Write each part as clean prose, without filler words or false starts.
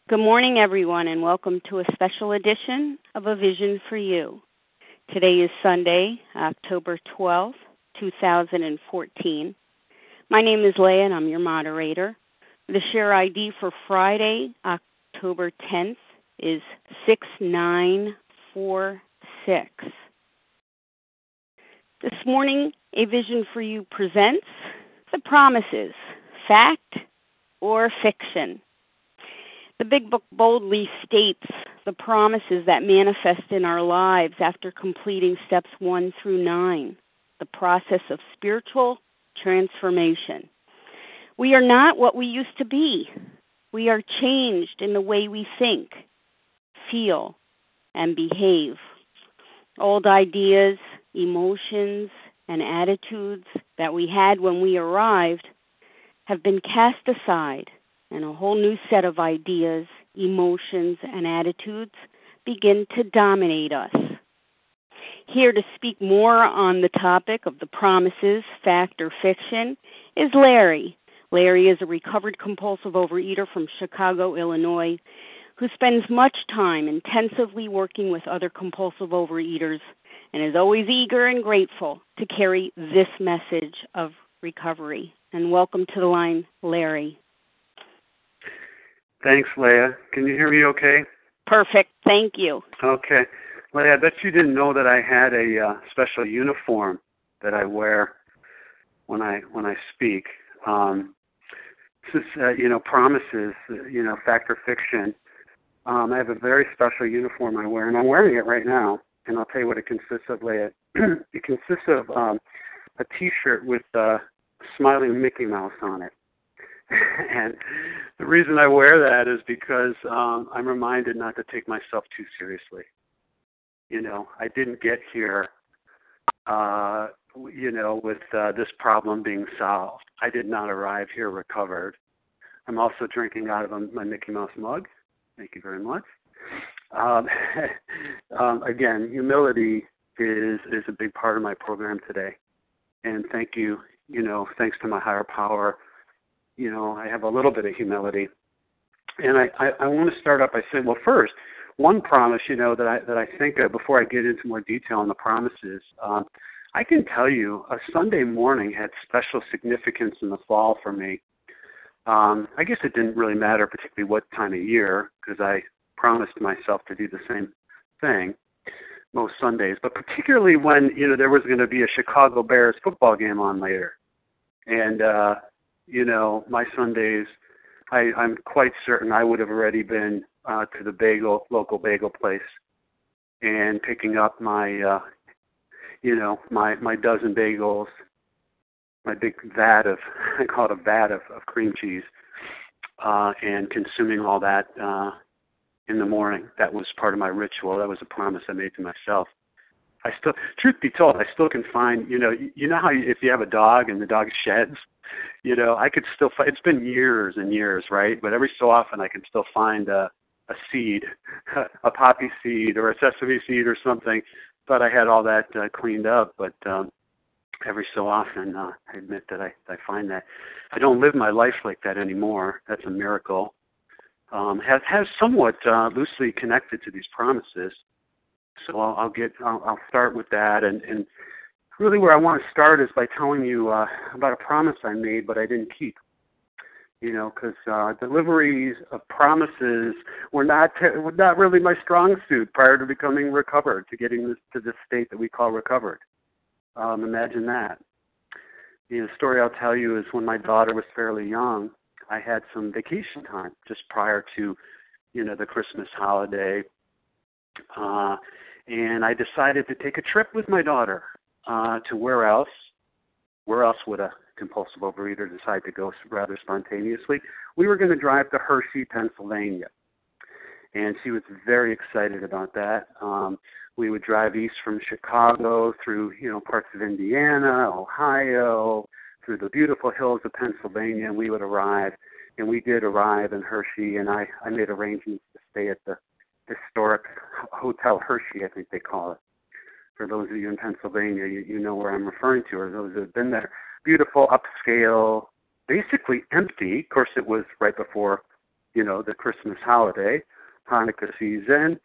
Good morning, everyone, and welcome to a special edition of A Vision for You. Today is Sunday, October 12th, 2014. My name is Leah, and I'm your moderator. The share ID for Friday, October 10th, is 6946. This morning, A Vision for You presents The Promises, Fact or Fiction. The Big Book boldly states the promises that manifest in our lives after completing steps 1 through 9, the process of spiritual transformation. We are not what we used to be. We are changed in the way we think, feel, and behave. Old ideas, emotions, and attitudes that we had when we arrived have been cast aside, and a whole new set of ideas, emotions, and attitudes begin to dominate us. Here to speak more on the topic of the promises, fact or fiction, is Larry. Larry is a recovered compulsive overeater from Chicago, Illinois, who spends much time intensively working with other compulsive overeaters and is always eager and grateful to carry this message of recovery. And welcome to the line, Larry. Thanks, Leah. Can you hear me okay? Perfect. Thank you. Okay. Leah, I bet you didn't know that I had a special uniform that I wear when I speak. This is, promises, fact or fiction. I have a very special uniform I wear, and I'm wearing it right now, and I'll tell you what it consists of, Leah. It consists of a T-shirt with a smiling Mickey Mouse on it. And the reason I wear that is because I'm reminded not to take myself too seriously. I didn't get here, with this problem being solved. I did not arrive here recovered. I'm also drinking out of my Mickey Mouse mug. Thank you very much. Again, humility is a big part of my program today. And thank you, thanks to my higher power, I have a little bit of humility. And I want to start up by saying, well, first, one promise, that I think of before I get into more detail on the promises, I can tell you a Sunday morning had special significance in the fall for me. I guess it didn't really matter particularly what time of year, because I promised myself to do the same thing most Sundays, but particularly when, there was going to be a Chicago Bears football game on later. And, my Sundays, I'm quite certain I would have already been to the local bagel place and picking up my, my dozen bagels, my big vat of, I call it a vat of cream cheese, and consuming all that in the morning. That was part of my ritual. That was a promise I made to myself. Truth be told, I still can find, how if you have a dog and the dog sheds, I could still find, it's been years and years, right? But every so often I can still find a seed, a poppy seed or a sesame seed or something. Thought I had all that cleaned up, but every so often I admit that I find that. I don't live my life like that anymore. That's a miracle. Has somewhat loosely connected to these promises. So I'll start with that, and really where I want to start is by telling you about a promise I made but I didn't keep. Because deliveries of promises were not really my strong suit prior to becoming recovered, to getting to this state that we call recovered. Imagine that. The story I'll tell you is when my daughter was fairly young, I had some vacation time just prior to, the Christmas holiday. And I decided to take a trip with my daughter to where else? Where else would a compulsive overeater decide to go rather spontaneously? We were going to drive to Hershey, Pennsylvania. And she was very excited about that. We would drive east from Chicago through, parts of Indiana, Ohio, through the beautiful hills of Pennsylvania, and we would arrive. And we did arrive in Hershey, and I made arrangements to stay at the historic Hotel Hershey, I think they call it. For those of you in Pennsylvania, you know where I'm referring to, or those who have been there. Beautiful, upscale, basically empty. Of course, it was right before the Christmas holiday, Hanukkah season.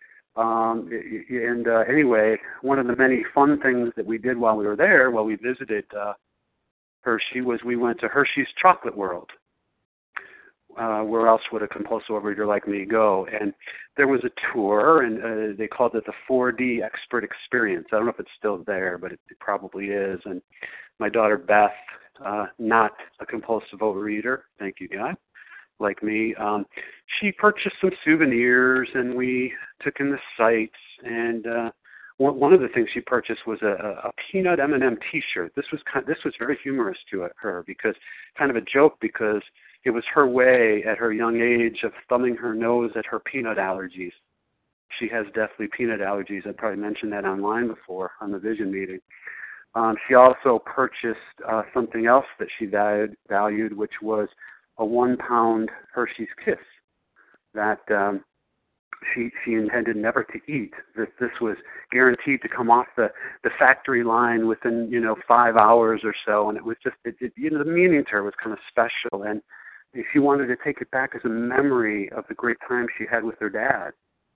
Anyway, one of the many fun things that we did while we were there, while we visited Hershey, was we went to Hershey's Chocolate World. Where else would a compulsive overeater like me go? And there was a tour, and they called it the 4D Expert Experience. I don't know if it's still there, but it probably is. And my daughter Beth, not a compulsive overeater, thank you, God, like me, she purchased some souvenirs, and we took in the sights. And one of the things she purchased was a peanut M&M T-shirt. This was very humorous to her, because kind of a joke, because it was her way at her young age of thumbing her nose at her peanut allergies. She has deathly peanut allergies. I probably mentioned that online before on the vision meeting. She also purchased something else that she valued, which was a 1-pound Hershey's Kiss that she intended never to eat. This was guaranteed to come off the factory line within 5 hours or so, and it was just the meaning to her was kind of special, and she wanted to take it back as a memory of the great time she had with her dad.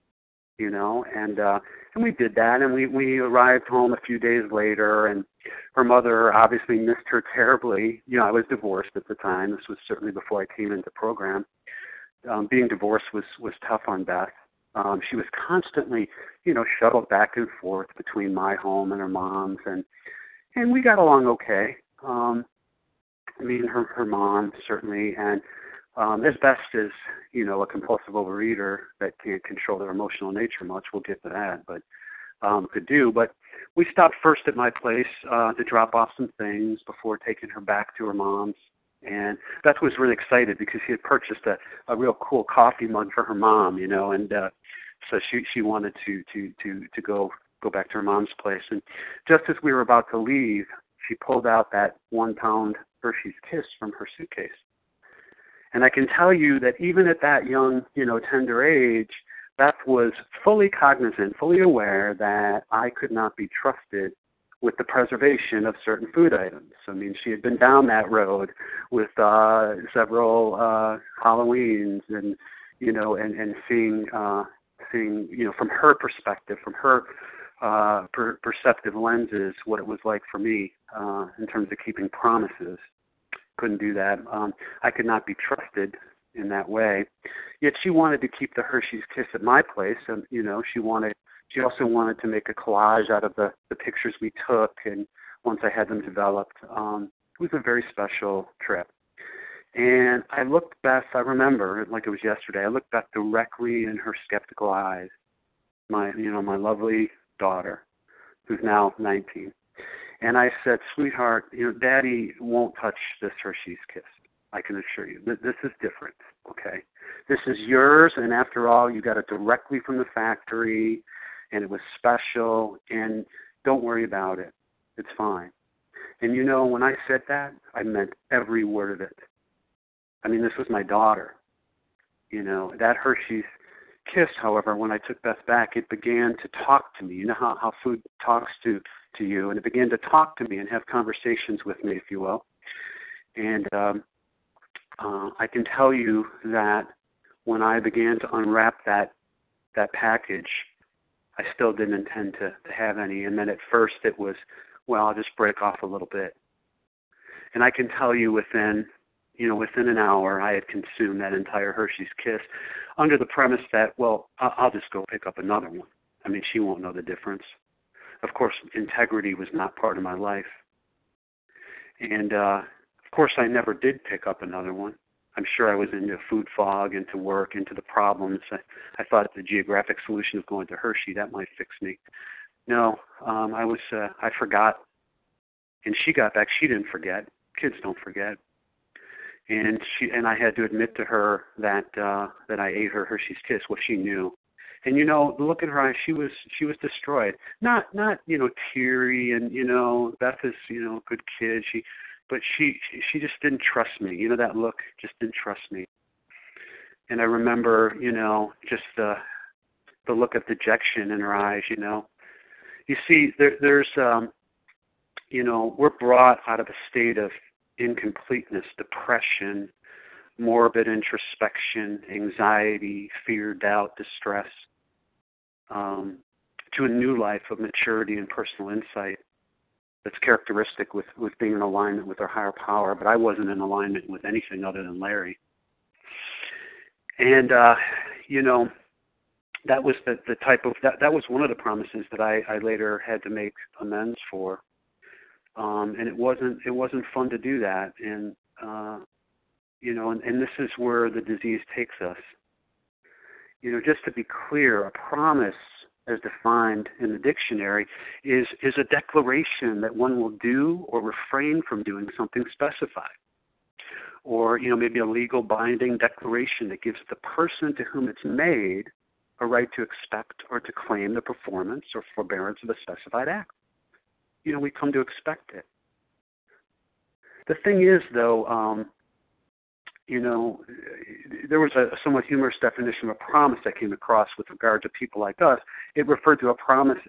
And we did that, and we arrived home a few days later, and her mother obviously missed her terribly. I was divorced at the time. This was certainly before I came into program. Being divorced was tough on Beth. She was constantly, shuttled back and forth between my home and her mom's, and we got along okay. Me and her mom, certainly, and as best as, a compulsive overeater that can't control their emotional nature much, we'll get to that, but could do. But we stopped first at my place to drop off some things before taking her back to her mom's. And Beth was really excited because she had purchased a real cool coffee mug for her mom, and so she wanted to go back to her mom's place. And just as we were about to leave, she pulled out that 1-pound Hershey's Kiss from her suitcase. And I can tell you that even at that young, tender age, Beth was fully cognizant, fully aware that I could not be trusted with the preservation of certain food items. I mean, she had been down that road with several Halloweens, and and seeing from her perspective, from her perceptive lenses, what it was like for me in terms of keeping promises. Couldn't do that. I could not be trusted in that way. Yet she wanted to keep the Hershey's Kiss at my place, and she also wanted to make a collage out of the pictures we took, and once I had them developed, it was a very special trip. And I remember it like it was yesterday, I looked back directly in her skeptical eyes, my lovely daughter, who's now 19. And I said, sweetheart, Daddy won't touch this Hershey's Kiss. I can assure you. This is different, okay? This is yours, and after all, you got it directly from the factory, and it was special, and don't worry about it. It's fine. And when I said that, I meant every word of it. I mean, this was my daughter. That Hershey's Kiss, however, when I took Beth back, it began to talk to me. You know how food talks to you, and it began to talk to me and have conversations with me, if you will. And I can tell you that when I began to unwrap that package, I still didn't intend to have any. And then at first it was, I'll just break off a little bit. And I can tell you within an hour, I had consumed that entire Hershey's Kiss under the premise that, I'll just go pick up another one. I mean, she won't know the difference. Of course, integrity was not part of my life. And, of course, I never did pick up another one. I'm sure I was into food fog, into work, into the problems. I thought the geographic solution of going to Hershey, that might fix me. No, I forgot. And she got back. She didn't forget. Kids don't forget. And I had to admit to her that I ate her Hershey's Kiss. Well, she knew. And the look in her eyes, she was destroyed. Not teary, and Beth is a good kid. But she just didn't trust me. That look just didn't trust me. And I remember just the look of dejection in her eyes. You see, there's we're brought out of a state of incompleteness, depression, morbid introspection, anxiety, fear, doubt, distress, to a new life of maturity and personal insight that's characteristic with being in alignment with our higher power. But I wasn't in alignment with anything other than Larry. And, that was the type of, that was one of the promises that I later had to make amends for. And it wasn't fun to do that. And, and this is where the disease takes us. Just to be clear, a promise, as defined in the dictionary, is a declaration that one will do or refrain from doing something specified. Or, maybe a legal binding declaration that gives the person to whom it's made a right to expect or to claim the performance or forbearance of a specified act. We come to expect it. The thing is, though, there was a somewhat humorous definition of a promise I came across with regard to people like us. It referred to a promise,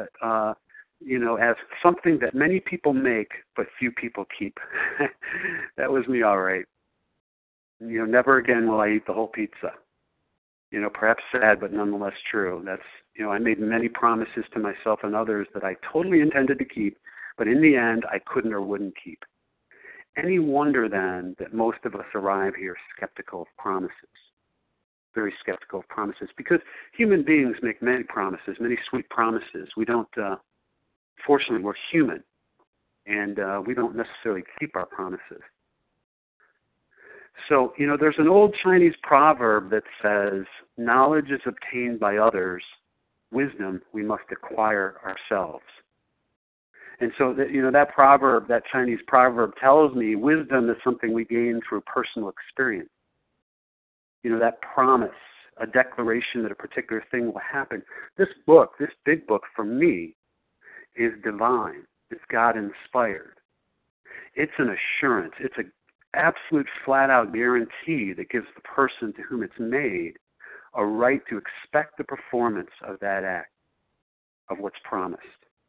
as something that many people make but few people keep. That was me, all right. Never again will I eat the whole pizza. Perhaps sad, but nonetheless true. That's, I made many promises to myself and others that I totally intended to keep, but in the end, I couldn't or wouldn't keep. Any wonder, then, that most of us arrive here skeptical of promises, very skeptical of promises, because human beings make many promises, many sweet promises. We don't, fortunately, we're human, and we don't necessarily keep our promises. So, there's an old Chinese proverb that says, knowledge is obtained by others, wisdom we must acquire ourselves. And so, that proverb, that Chinese proverb tells me wisdom is something we gain through personal experience. That promise, a declaration that a particular thing will happen. This book, this big book for me, is divine. It's God-inspired. It's an assurance. It's an absolute flat-out guarantee that gives the person to whom it's made a right to expect the performance of that act, of what's promised.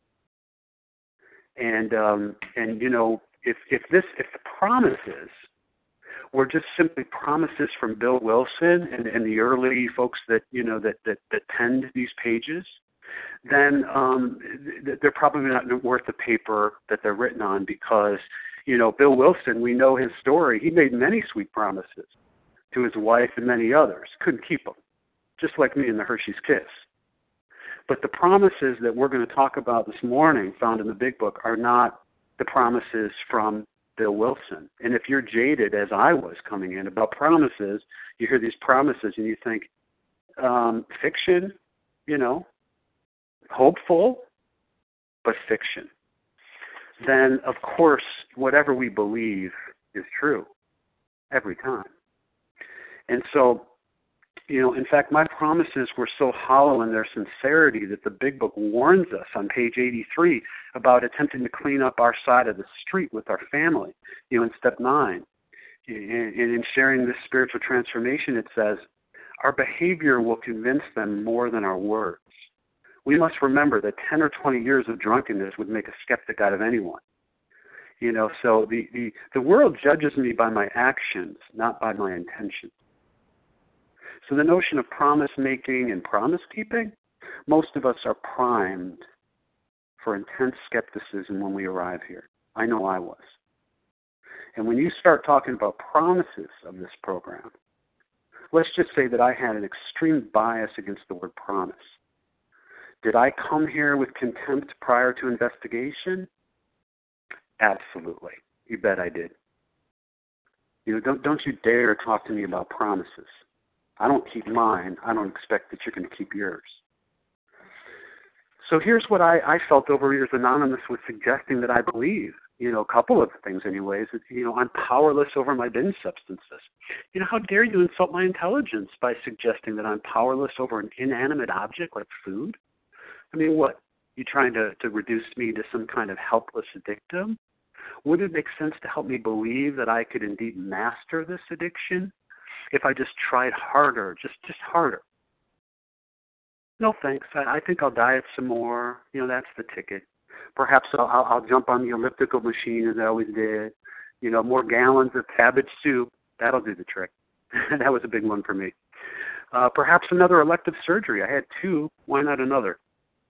And if the promises were just simply promises from Bill Wilson and the early folks that penned these pages, then they're probably not worth the paper that they're written on, because Bill Wilson, we know his story. He made many sweet promises to his wife and many others. Couldn't keep them, just like me in the Hershey's Kiss. But the promises that we're going to talk about this morning, found in the Big Book, are not the promises from Bill Wilson. And if you're jaded, as I was coming in, about promises, you hear these promises and you think, fiction, hopeful, but fiction. Then, of course, whatever we believe is true every time. And so, in fact, my promises were so hollow in their sincerity that the Big Book warns us on page 83 about attempting to clean up our side of the street with our family, in step 9. And in sharing this spiritual transformation, it says, our behavior will convince them more than our words. We must remember that 10 or 20 years of drunkenness would make a skeptic out of anyone. So the world judges me by my actions, not by my intentions. So the notion of promise making and promise keeping, most of us are primed for intense skepticism when we arrive here. I know I was. And when you start talking about promises of this program, let's just say that I had an extreme bias against the word promise. Did I come here with contempt prior to investigation? Absolutely. You bet I did. Don't you dare talk to me about promises. I don't keep mine. I don't expect that you're going to keep yours. So here's what I felt over Readers Anonymous was suggesting that I believe. A couple of things anyways. I'm powerless over my binge substances. How dare you insult my intelligence by suggesting that I'm powerless over an inanimate object like food? I mean, what? You trying to reduce me to some kind of helpless victim? Would it make sense to help me believe that I could indeed master this addiction if I just tried harder, just harder? No thanks. I think I'll diet some more. That's the ticket. Perhaps I'll jump on the elliptical machine as I always did. More gallons of cabbage soup. That'll do the trick. That was a big one for me. Perhaps another elective surgery. I had 2. Why not another?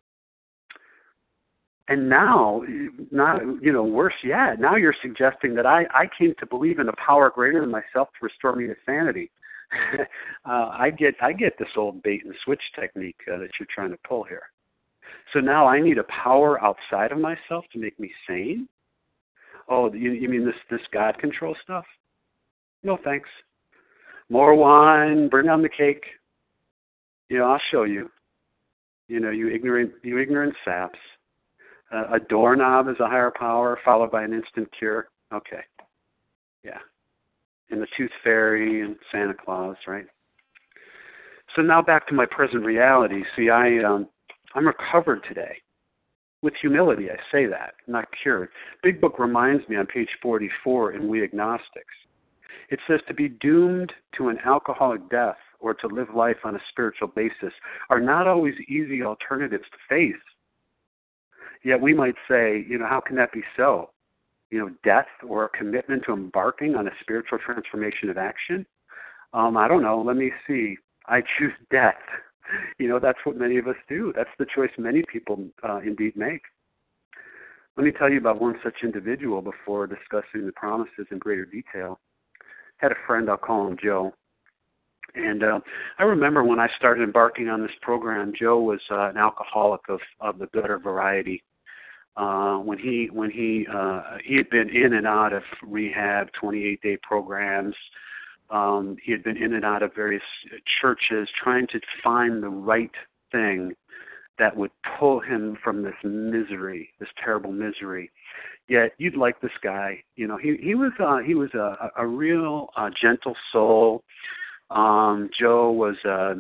And now, not worse yet. Now you're suggesting that I came to believe in a power greater than myself to restore me to sanity. I get this old bait and switch technique that you're trying to pull here. So now I need a power outside of myself to make me sane? Oh, you mean this God control stuff? No thanks. More wine, bring on the cake. I'll show you. You ignorant saps. A doorknob is a higher power, followed by an instant cure. Okay. Yeah. And the tooth fairy and Santa Claus, right? So now back to my present reality. See, I'm recovered today. With humility, I say that, not cured. Big Book reminds me on page 44 in We Agnostics. It says to be doomed to an alcoholic death or to live life on a spiritual basis are not always easy alternatives to face. Yet we might say, how can that be so? Death or a commitment to embarking on a spiritual transformation of action? I don't know. Let me see. I choose death. That's what many of us do. That's the choice many people indeed make. Let me tell you about one such individual before discussing the promises in greater detail. Had a friend, I'll call him Joe. And I remember when I started embarking on this program, Joe was an alcoholic of the better variety. When he had been in and out of rehab, 28-day programs. He had been in and out of various churches trying to find the right thing that would pull him from this misery, this terrible misery. Yet you'd like this guy. He was a real gentle soul. Joe was the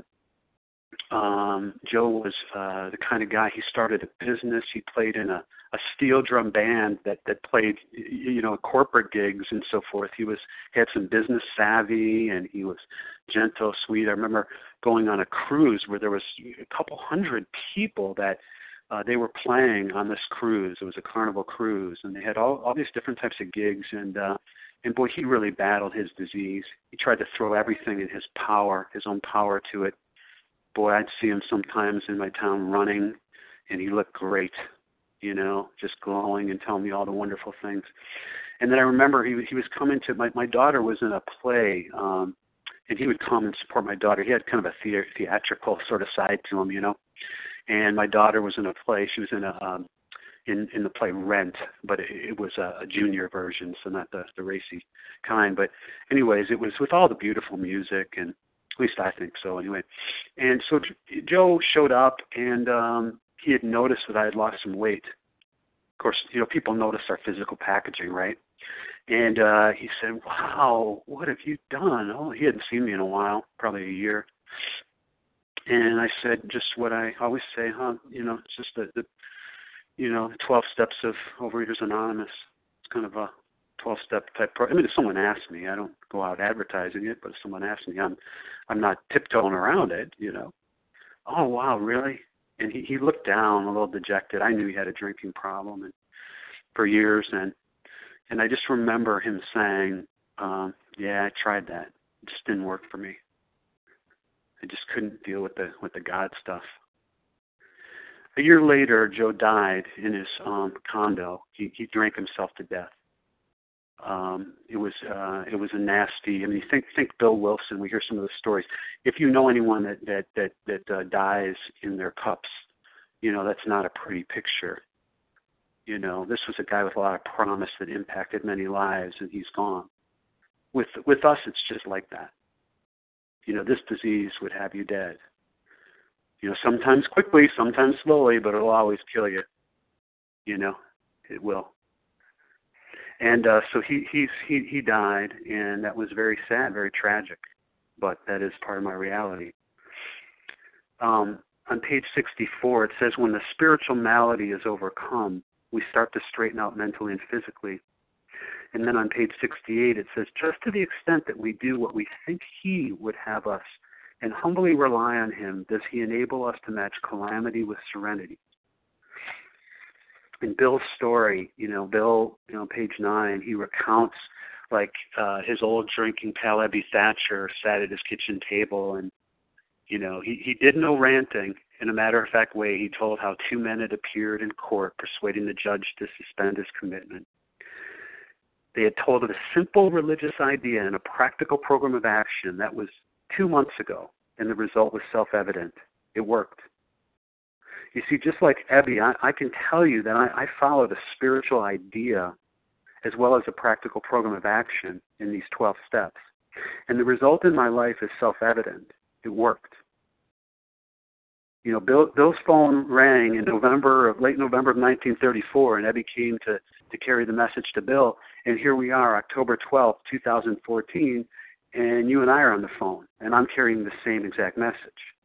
kind of guy. He started a business. He played in a steel drum band that played corporate gigs and so forth. He had some business savvy, and he was gentle, sweet. I remember going on a cruise where there was a couple hundred people that they were playing on this cruise. It was a Carnival cruise, and they had all these different types of gigs. And boy, he really battled his disease. He tried to throw everything in his own power to it. Boy, I'd see him sometimes in my town running, and he looked great, just glowing and telling me all the wonderful things. And then I remember he was coming to, my daughter was in a play, and he would come and support my daughter. He had kind of a theatrical sort of side to him, And my daughter was in a play. She was in in the play Rent, but it was a junior version, so not the racy kind. But anyways, it was with all the beautiful music, and at least I think so anyway. And so Joe showed up, and he had noticed that I had lost some weight. Of course, people notice our physical packaging, right? And he said, "Wow, what have you done?" Oh, he hadn't seen me in a while, probably a year. And I said, just what I always say, it's just the 12 steps of Overeaters Anonymous. It's kind of a 12-step type program. I mean, if someone asks me, I don't go out advertising it, but if someone asks me, I'm not tiptoeing around it, Oh, wow, really? And he looked down a little dejected. I knew he had a drinking problem and for years, and I just remember him saying, yeah, I tried that. It just didn't work for me. I just couldn't deal with the God stuff. A year later, Joe died in his condo. He drank himself to death. It was a nasty. I mean, think Bill Wilson. We hear some of the stories. If you know anyone that dies in their cups, that's not a pretty picture. This was a guy with a lot of promise that impacted many lives, and he's gone. With us, it's just like that. This disease would have you dead. Sometimes quickly, sometimes slowly, but it'll always kill you. It will. And so he died, and that was very sad, very tragic, but that is part of my reality. On page 64, it says, when the spiritual malady is overcome, we start to straighten out mentally and physically. And then on page 68, it says, just to the extent that we do what we think he would have us and humbly rely on him, does he enable us to match calamity with serenity. In Bill's story, Bill, page 9, he recounts like his old drinking pal Ebby Thatcher sat at his kitchen table, and he did no ranting. In a matter-of-fact way, he told how two men had appeared in court persuading the judge to suspend his commitment. They had told of a simple religious idea and a practical program of action that was 2 months ago, and the result was self-evident. It worked. You see, just like Ebby, I can tell you that I followed a spiritual idea as well as a practical program of action in these 12 steps. And the result in my life is self-evident. It worked. Bill's phone rang in late November of 1934, and Ebby came to carry the message to Bill. And here we are, October 12th, 2014, and you and I are on the phone, and I'm carrying the same exact message.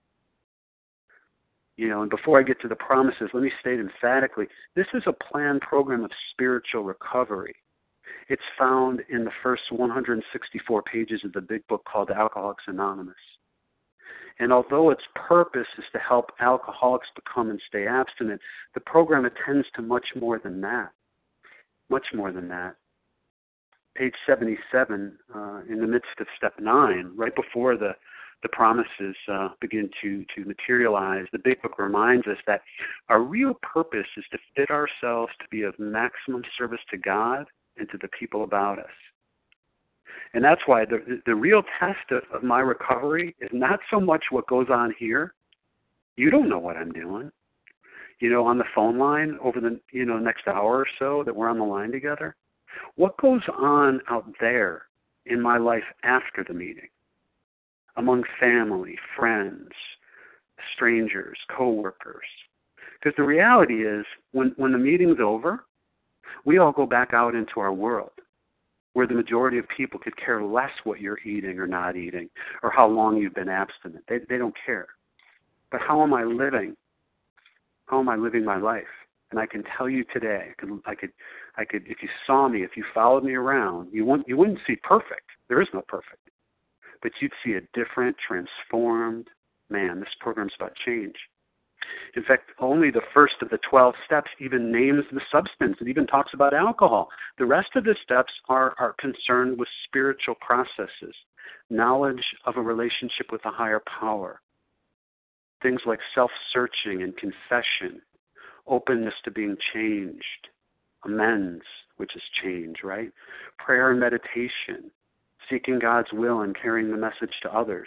And before I get to the promises, let me state emphatically, this is a planned program of spiritual recovery. It's found in the first 164 pages of the big book called Alcoholics Anonymous. And although its purpose is to help alcoholics become and stay abstinent, the program attends to much more than that. Much more than that. Page 77, in the midst of step 9, right before the promises begin to materialize, the big book reminds us that our real purpose is to fit ourselves to be of maximum service to God and to the people about us. And that's why the real test of my recovery is not so much what goes on here. You don't know what I'm doing. On the phone line over the next hour or so that we're on the line together. What goes on out there in my life after the meeting? Among family, friends, strangers, coworkers. Because the reality is, when the meeting's over, we all go back out into our world, where the majority of people could care less what you're eating or not eating, or how long you've been abstinent. They don't care. But how am I living? How am I living my life? And I can tell you today, I could, if you saw me, if you followed me around, you wouldn't see perfect. There is no perfect. But you'd see a different, transformed man. This program's about change. In fact, only the first of the 12 steps even names the substance. It even talks about alcohol. The rest of the steps are concerned with spiritual processes, knowledge of a relationship with a higher power, things like self-searching and confession, openness to being changed, amends, which is change, right? Prayer and meditation, seeking God's will and carrying the message to others.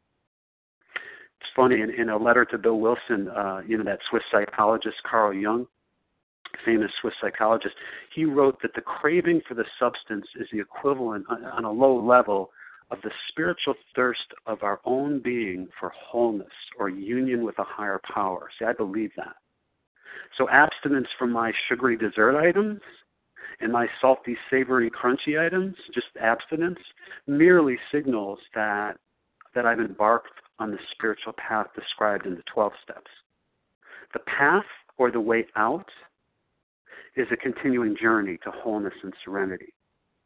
It's funny, in a letter to Bill Wilson, that Swiss psychologist, Carl Jung, famous Swiss psychologist, he wrote that the craving for the substance is the equivalent, on a low level, of the spiritual thirst of our own being for wholeness or union with a higher power. See, I believe that. So abstinence from my sugary dessert items and my salty, savory, crunchy items, just abstinence, merely signals that I've embarked on the spiritual path described in the 12 steps. The path, or the way out, is a continuing journey to wholeness and serenity.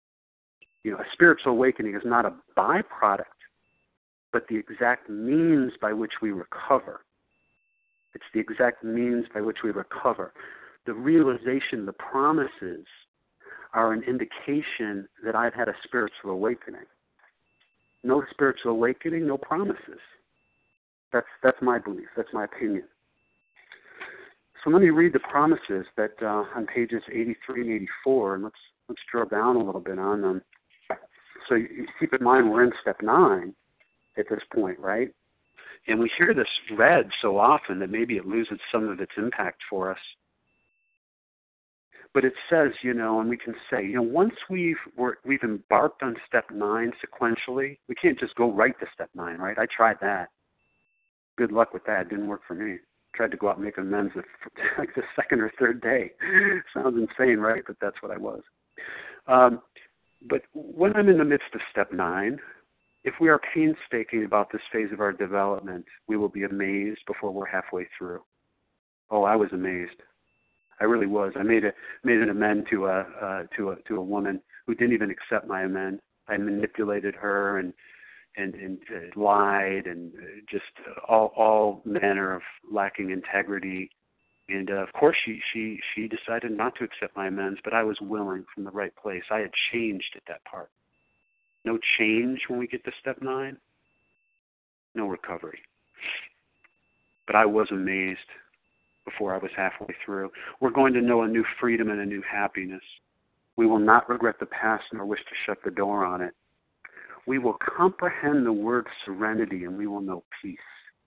A spiritual awakening is not a byproduct, but the exact means by which we recover. It's the exact means by which we recover. The realization, the promises, are an indication that I've had a spiritual awakening. No spiritual awakening, no promises. That's my belief. That's my opinion. So let me read the promises that on pages 83 and 84, and let's drill down a little bit on them. So you keep in mind we're in step 9 at this point, right? And we hear this read so often that maybe it loses some of its impact for us. But it says, and we can say, once we've embarked on step 9 sequentially, we can't just go right to step 9, right? I tried that. Good luck with that. It didn't work for me. Tried to go out and make amends like the second or third day. Sounds insane, right? But that's what I was. But when I'm in the midst of step 9, if we are painstaking about this phase of our development, we will be amazed before we're halfway through. Oh, I was amazed. I really was. I made an amend to a woman who didn't even accept my amend. I manipulated her and lied and just all manner of lacking integrity. And of course, she decided not to accept my amends, but I was willing from the right place. I had changed at that part. No change when we get to step 9, no recovery. But I was amazed before I was halfway through. We're going to know a new freedom and a new happiness. We will not regret the past nor wish to shut the door on it. We will comprehend the word serenity and we will know peace.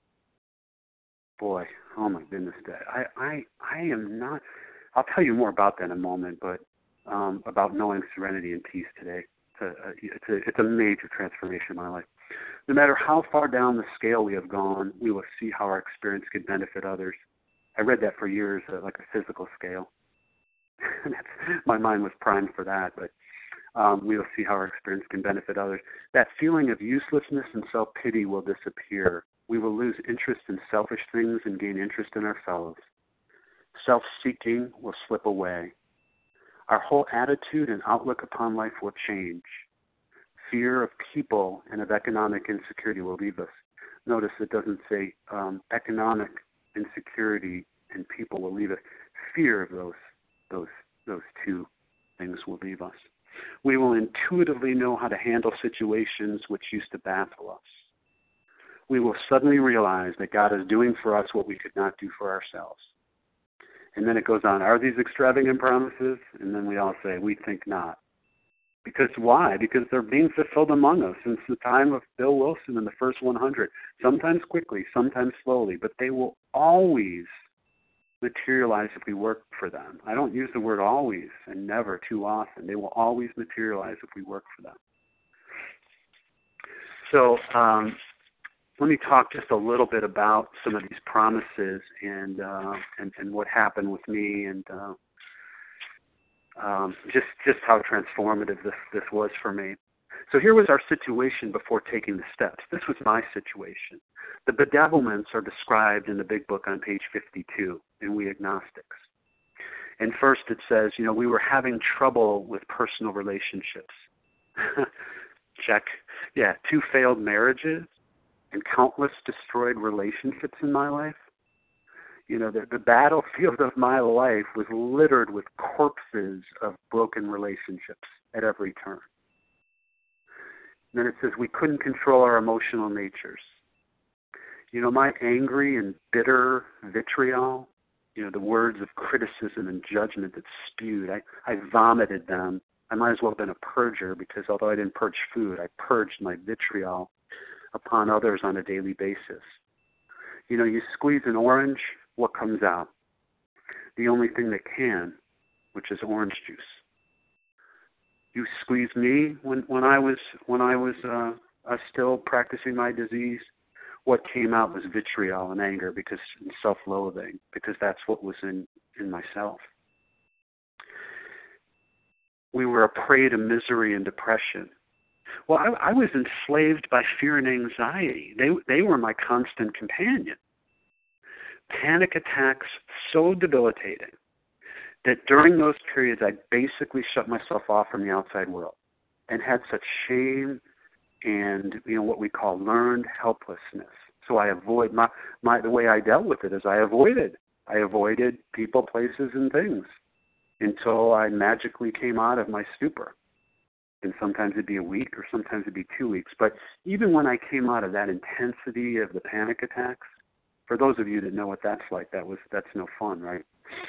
Boy, oh my goodness, Dad. I am not, I'll tell you more about that in a moment, but about knowing serenity and peace today. It's a major transformation in my life. No matter how far down the scale we have gone, we will see how our experience can benefit others. I read that for years, like a physical scale. My mind was primed for that, but we will see how our experience can benefit others. That feeling of uselessness and self-pity will disappear. We will lose interest in selfish things and gain interest in ourselves. Self-seeking will slip away. Our whole attitude and outlook upon life will change. Fear of people and of economic insecurity will leave us. Notice it doesn't say economic insecurity and people will leave us. Fear of those two things will leave us. We will intuitively know how to handle situations which used to baffle us. We will suddenly realize that God is doing for us what we could not do for ourselves. And then it goes on, are these extravagant promises? And then we all say, we think not. Because why? Because they're being fulfilled among us since the time of Bill Wilson in the first 100. Sometimes quickly, sometimes slowly, but they will always materialize if we work for them. I don't use the word always and never too often. They will always materialize if we work for them. So let me talk just a little bit about some of these promises and what happened with me and just how transformative this was for me. So here was our situation before taking the steps. This was my situation. The bedevilments are described in the big book on page 52 in We Agnostics. And first it says, we were having trouble with personal relationships. Check. Yeah, 2 failed marriages and countless destroyed relationships in my life. The battlefield of my life was littered with corpses of broken relationships at every turn. And then it says we couldn't control our emotional natures. My angry and bitter vitriol, the words of criticism and judgment that spewed, I vomited them. I might as well have been a purger because although I didn't purge food, I purged my vitriol upon others on a daily basis. You squeeze an orange, what comes out? The only thing that can, which is orange juice. You squeeze me when I was still practicing my disease. What came out was vitriol and anger and self-loathing, because that's what was in myself. We were a prey to misery and depression. Well, I was enslaved by fear and anxiety. They were my constant companion. Panic attacks so debilitating that during those periods I basically shut myself off from the outside world and had such shame and what we call learned helplessness. So I avoid the way I dealt with it is I avoided people, places, and things until I magically came out of my stupor. And sometimes it'd be a week or sometimes it'd be 2 weeks. But even when I came out of that intensity of the panic attacks, for those of you that know what that's like, that's no fun, right?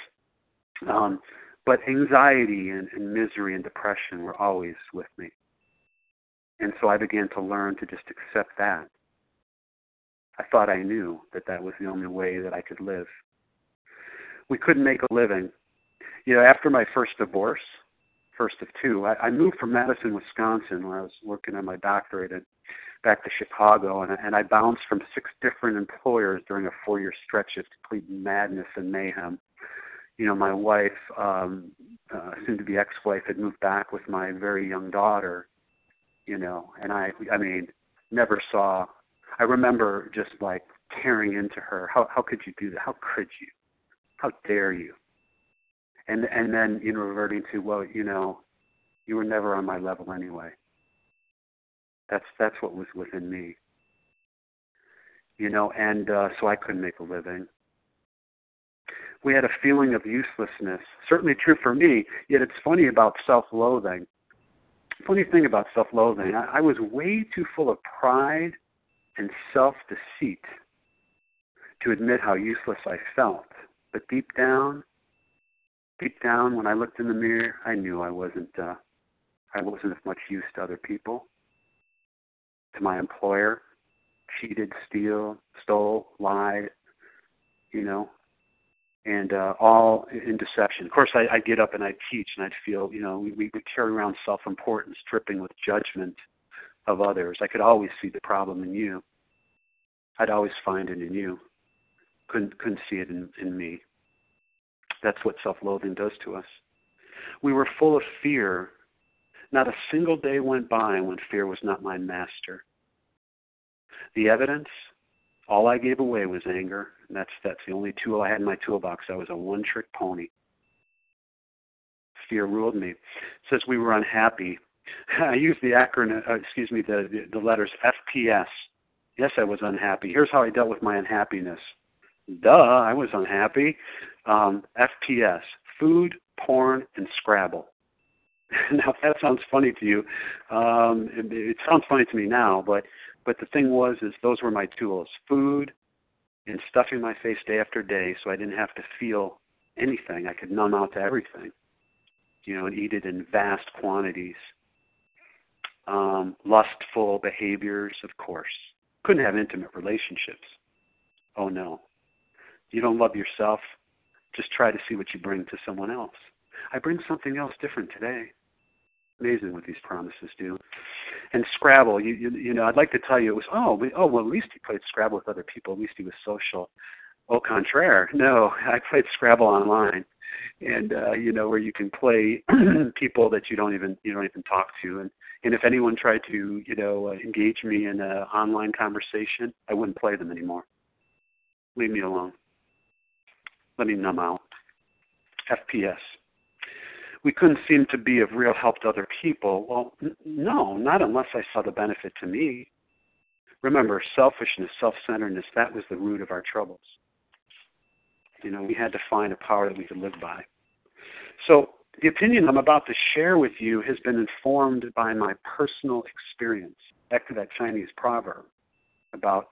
But anxiety and misery and depression were always with me. And so I began to learn to just accept that. I thought I knew that was the only way that I could live. We couldn't make a living. After my first divorce, first of 2, I moved from Madison, Wisconsin, where I was working on my doctorate, and back to Chicago, and I bounced from 6 different employers during a 4-year stretch of complete madness and mayhem. My wife, soon-to-be ex-wife, had moved back with my very young daughter, and I never saw. I remember just like tearing into her. How could you do that? How could you? How dare you? And then reverting to, well, you were never on my level anyway. That's what was within me. And so I couldn't make a living. We had a feeling of uselessness. Certainly true for me, yet it's funny about self-loathing. Funny thing about self-loathing, I was way too full of pride and self-deceit to admit how useless I felt. But deep down, when I looked in the mirror, I knew I wasn't of much use to other people, to my employer. Cheated, stole, lied, and all in deception. Of course, I'd get up and I'd teach, and I'd feel, we would carry around self-importance, dripping with judgment of others. I could always see the problem in you. I'd always find it in you. Couldn't see it in me. That's what self-loathing does to us. We were full of fear. Not a single day went by when fear was not my master. The evidence, all I gave away was anger, and that's the only tool I had in my toolbox. I was a one-trick pony. Fear ruled me. It says we were unhappy. I used the acronym, the letters FPS. Yes, I was unhappy. Here's how I dealt with my unhappiness. Duh, I was unhappy. FPS, food, porn, and Scrabble. Now, if that sounds funny to you, it sounds funny to me now, but the thing was, those were my tools. Food and stuffing my face day after day so I didn't have to feel anything. I could numb out to everything, and eat it in vast quantities. Lustful behaviors, of course. Couldn't have intimate relationships. Oh, no. You don't love yourself, just try to see what you bring to someone else. I bring something else different today. Amazing what these promises do. And Scrabble, I'd like to tell you it was, well, at least he played Scrabble with other people. At least he was social. Au contraire. No, I played Scrabble online. And, where you can play people that you don't even talk to. And if anyone tried to, engage me in an online conversation, I wouldn't play them anymore. Leave me alone. Let me numb out. FPS. We couldn't seem to be of real help to other people. Well, no, not unless I saw the benefit to me. Remember, selfishness, self-centeredness, that was the root of our troubles. We had to find a power that we could live by. So the opinion I'm about to share with you has been informed by my personal experience. Back to that Chinese proverb about,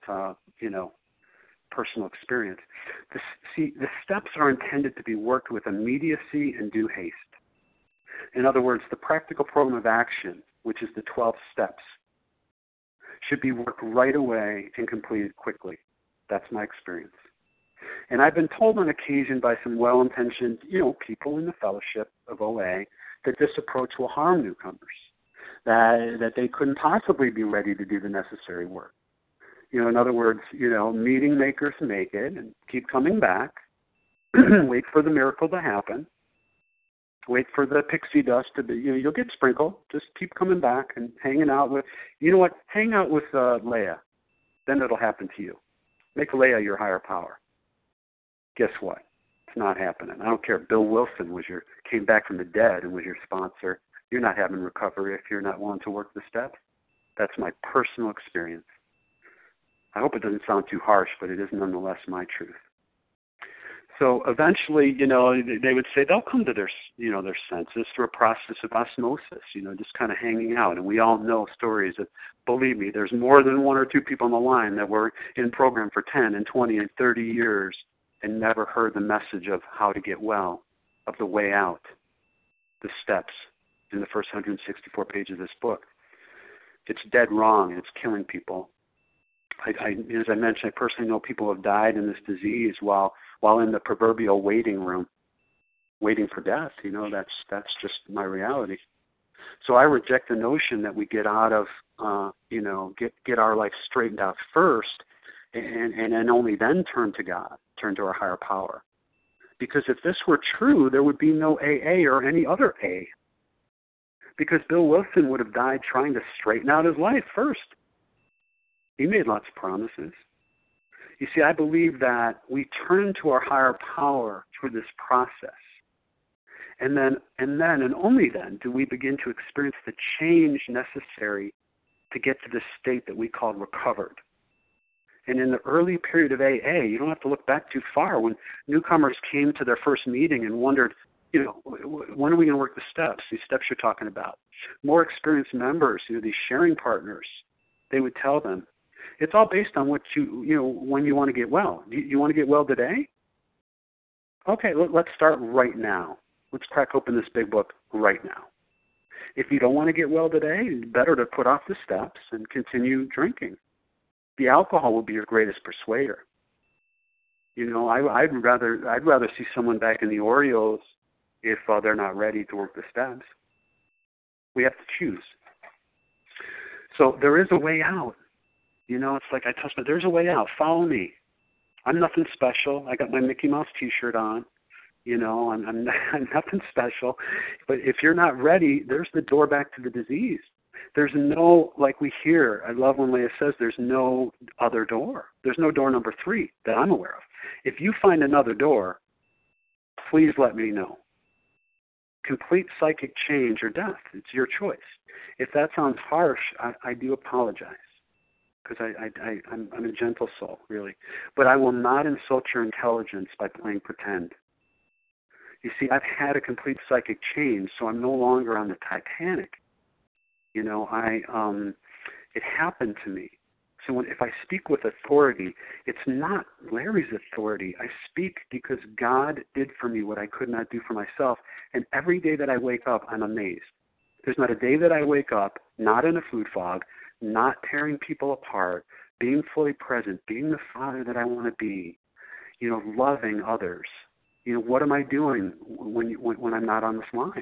personal experience. The steps are intended to be worked with immediacy and due haste. In other words, the practical program of action, which is the 12 steps, should be worked right away and completed quickly. That's my experience. And I've been told on occasion by some well-intentioned, people in the fellowship of OA that this approach will harm newcomers, that they couldn't possibly be ready to do the necessary work. In other words, meeting makers make it and keep coming back, wait for the miracle to happen, wait for the pixie dust to be, you'll get sprinkled, just keep coming back and hanging out with, hang out with Leah, then it'll happen to you. Make Leah your higher power. Guess what? It's not happening. I don't care if Bill Wilson came back from the dead and was your sponsor. You're not having recovery if you're not willing to work the steps. That's my personal experience. I hope it doesn't sound too harsh, but it is nonetheless my truth. So eventually, they would say they'll come to their senses through a process of osmosis, just kind of hanging out. And we all know stories that, believe me, there's more than one or two people on the line that were in program for 10 and 20 and 30 years and never heard the message of how to get well, of the way out, the steps in the first 164 pages of this book. It's dead wrong, and it's killing people. As I mentioned, I personally know people who have died in this disease while in the proverbial waiting room, waiting for death. That's just my reality. So I reject the notion that we get out of, get our life straightened out first, and only then turn to God, turn to our higher power. Because if this were true, there would be no AA or any other A. Because Bill Wilson would have died trying to straighten out his life first. He made lots of promises. You see, I believe that we turn to our higher power through this process. And then and only then do we begin to experience the change necessary to get to the state that we call recovered. And in the early period of AA, you don't have to look back too far, when newcomers came to their first meeting and wondered, when are we going to work the steps, these steps you're talking about? More experienced members, these sharing partners, they would tell them, it's all based on when you want to get well. You want to get well today? Okay, let's start right now. Let's crack open this big book right now. If you don't want to get well today, it's better to put off the steps and continue drinking. The alcohol will be your greatest persuader. I'd rather see someone back in the Orioles if they're not ready to work the steps. We have to choose. So there is a way out. It's like I tell them, there's a way out. Follow me. I'm nothing special. I got my Mickey Mouse T-shirt on. I'm nothing special. But if you're not ready, there's the door back to the disease. There's no, like we hear, I love when Leah says there's no other door. There's no door number 3 that I'm aware of. If you find another door, please let me know. Complete psychic change or death. It's your choice. If that sounds harsh, I do apologize, because I'm a gentle soul, really. But I will not insult your intelligence by playing pretend. You see, I've had a complete psychic change, so I'm no longer on the Titanic. It happened to me. So if I speak with authority, it's not Larry's authority. I speak because God did for me what I could not do for myself. And every day that I wake up, I'm amazed. There's not a day that I wake up not in a food fog, not tearing people apart, being fully present, being the father that I want to be, loving others. What am I doing when I'm not on this line?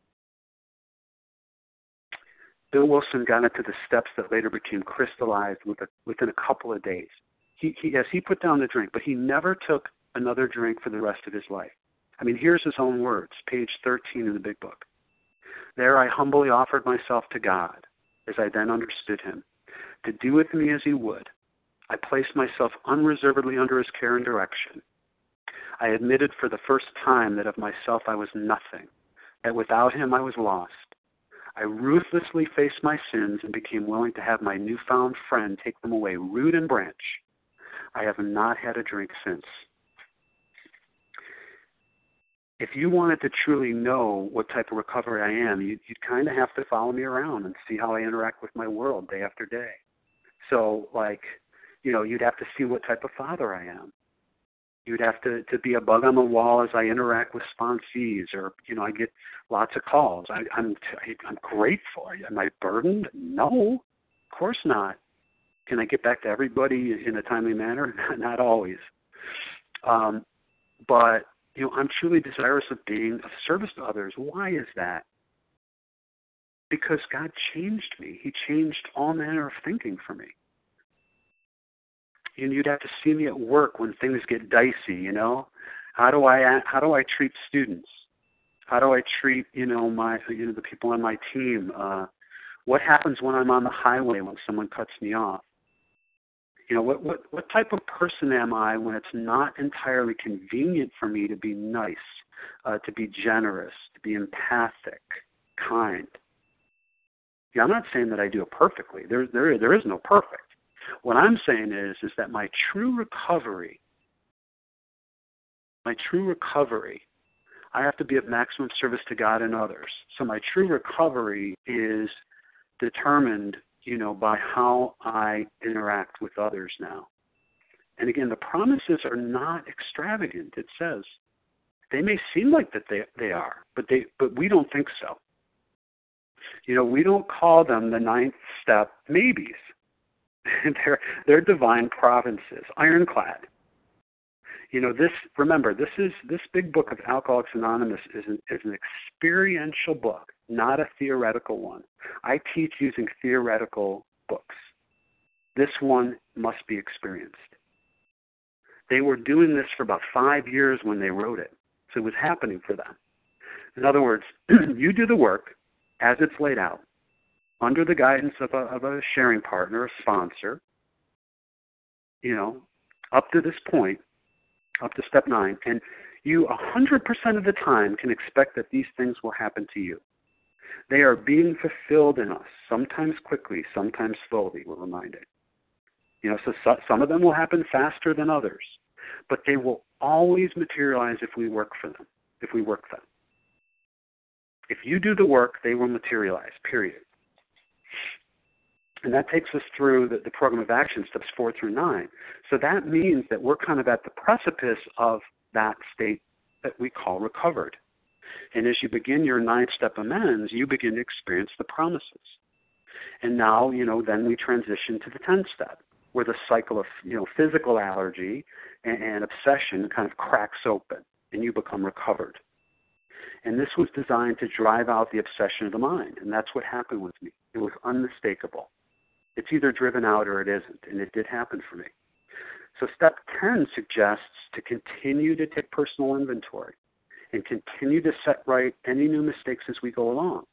Bill Wilson got into the steps that later became crystallized within a couple of days. He put down the drink, but he never took another drink for the rest of his life. Here's his own words, page 13 in the big book. There I humbly offered myself to God, as I then understood him, to do with me as he would. I placed myself unreservedly under his care and direction. I admitted for the first time that of myself I was nothing, that without him I was lost. I ruthlessly faced my sins and became willing to have my newfound friend take them away, root and branch. I have not had a drink since. If you wanted to truly know what type of recovery I am, you'd kind of have to follow me around and see how I interact with my world day after day. So, you'd have to see what type of father I am. You'd have to be a bug on the wall as I interact with sponsees, or, I get lots of calls. I'm grateful. Am I burdened? No, of course not. Can I get back to everybody in a timely manner? Not always. But, I'm truly desirous of being of service to others. Why is that? Because God changed me. He changed all manner of thinking for me. And you'd have to see me at work when things get dicey, How do I treat students? How do I treat, the people on my team? What happens when I'm on the highway when someone cuts me off? What type of person am I when it's not entirely convenient for me to be nice, to be generous, to be empathic, kind? I'm not saying that I do it perfectly. There is no perfect. What I'm saying is that my true recovery, I have to be of maximum service to God and others. So my true recovery is determined, by how I interact with others now. And again, the promises are not extravagant. It says they may seem like that they are, but we don't think so. We don't call them the 9th step maybes. They're divine provinces, ironclad. This big book of Alcoholics Anonymous is an experiential book, not a theoretical one. I teach using theoretical books. This one must be experienced. They were doing this for about 5 years when they wrote it, so it was happening for them. In other words, you do the work as it's laid out, under the guidance of a sharing partner, a sponsor, up to this point, up to step 9, and you 100% of the time can expect that these things will happen to you. They are being fulfilled in us, sometimes quickly, sometimes slowly, we're reminded. So some of them will happen faster than others, but they will always materialize if we work for them, if we work them. If you do the work, they will materialize, period. And that takes us through the program of action, steps 4 through 9. So that means that we're kind of at the precipice of that state that we call recovered. And as you begin your 9-step amends, you begin to experience the promises. And now, then we transition to the 10-step, where the cycle of, physical allergy and obsession kind of cracks open, and you become recovered. And this was designed to drive out the obsession of the mind, and that's what happened with me. It was unmistakable. It's either driven out or it isn't, and it did happen for me. So step 10 suggests to continue to take personal inventory and continue to set right any new mistakes as we go along.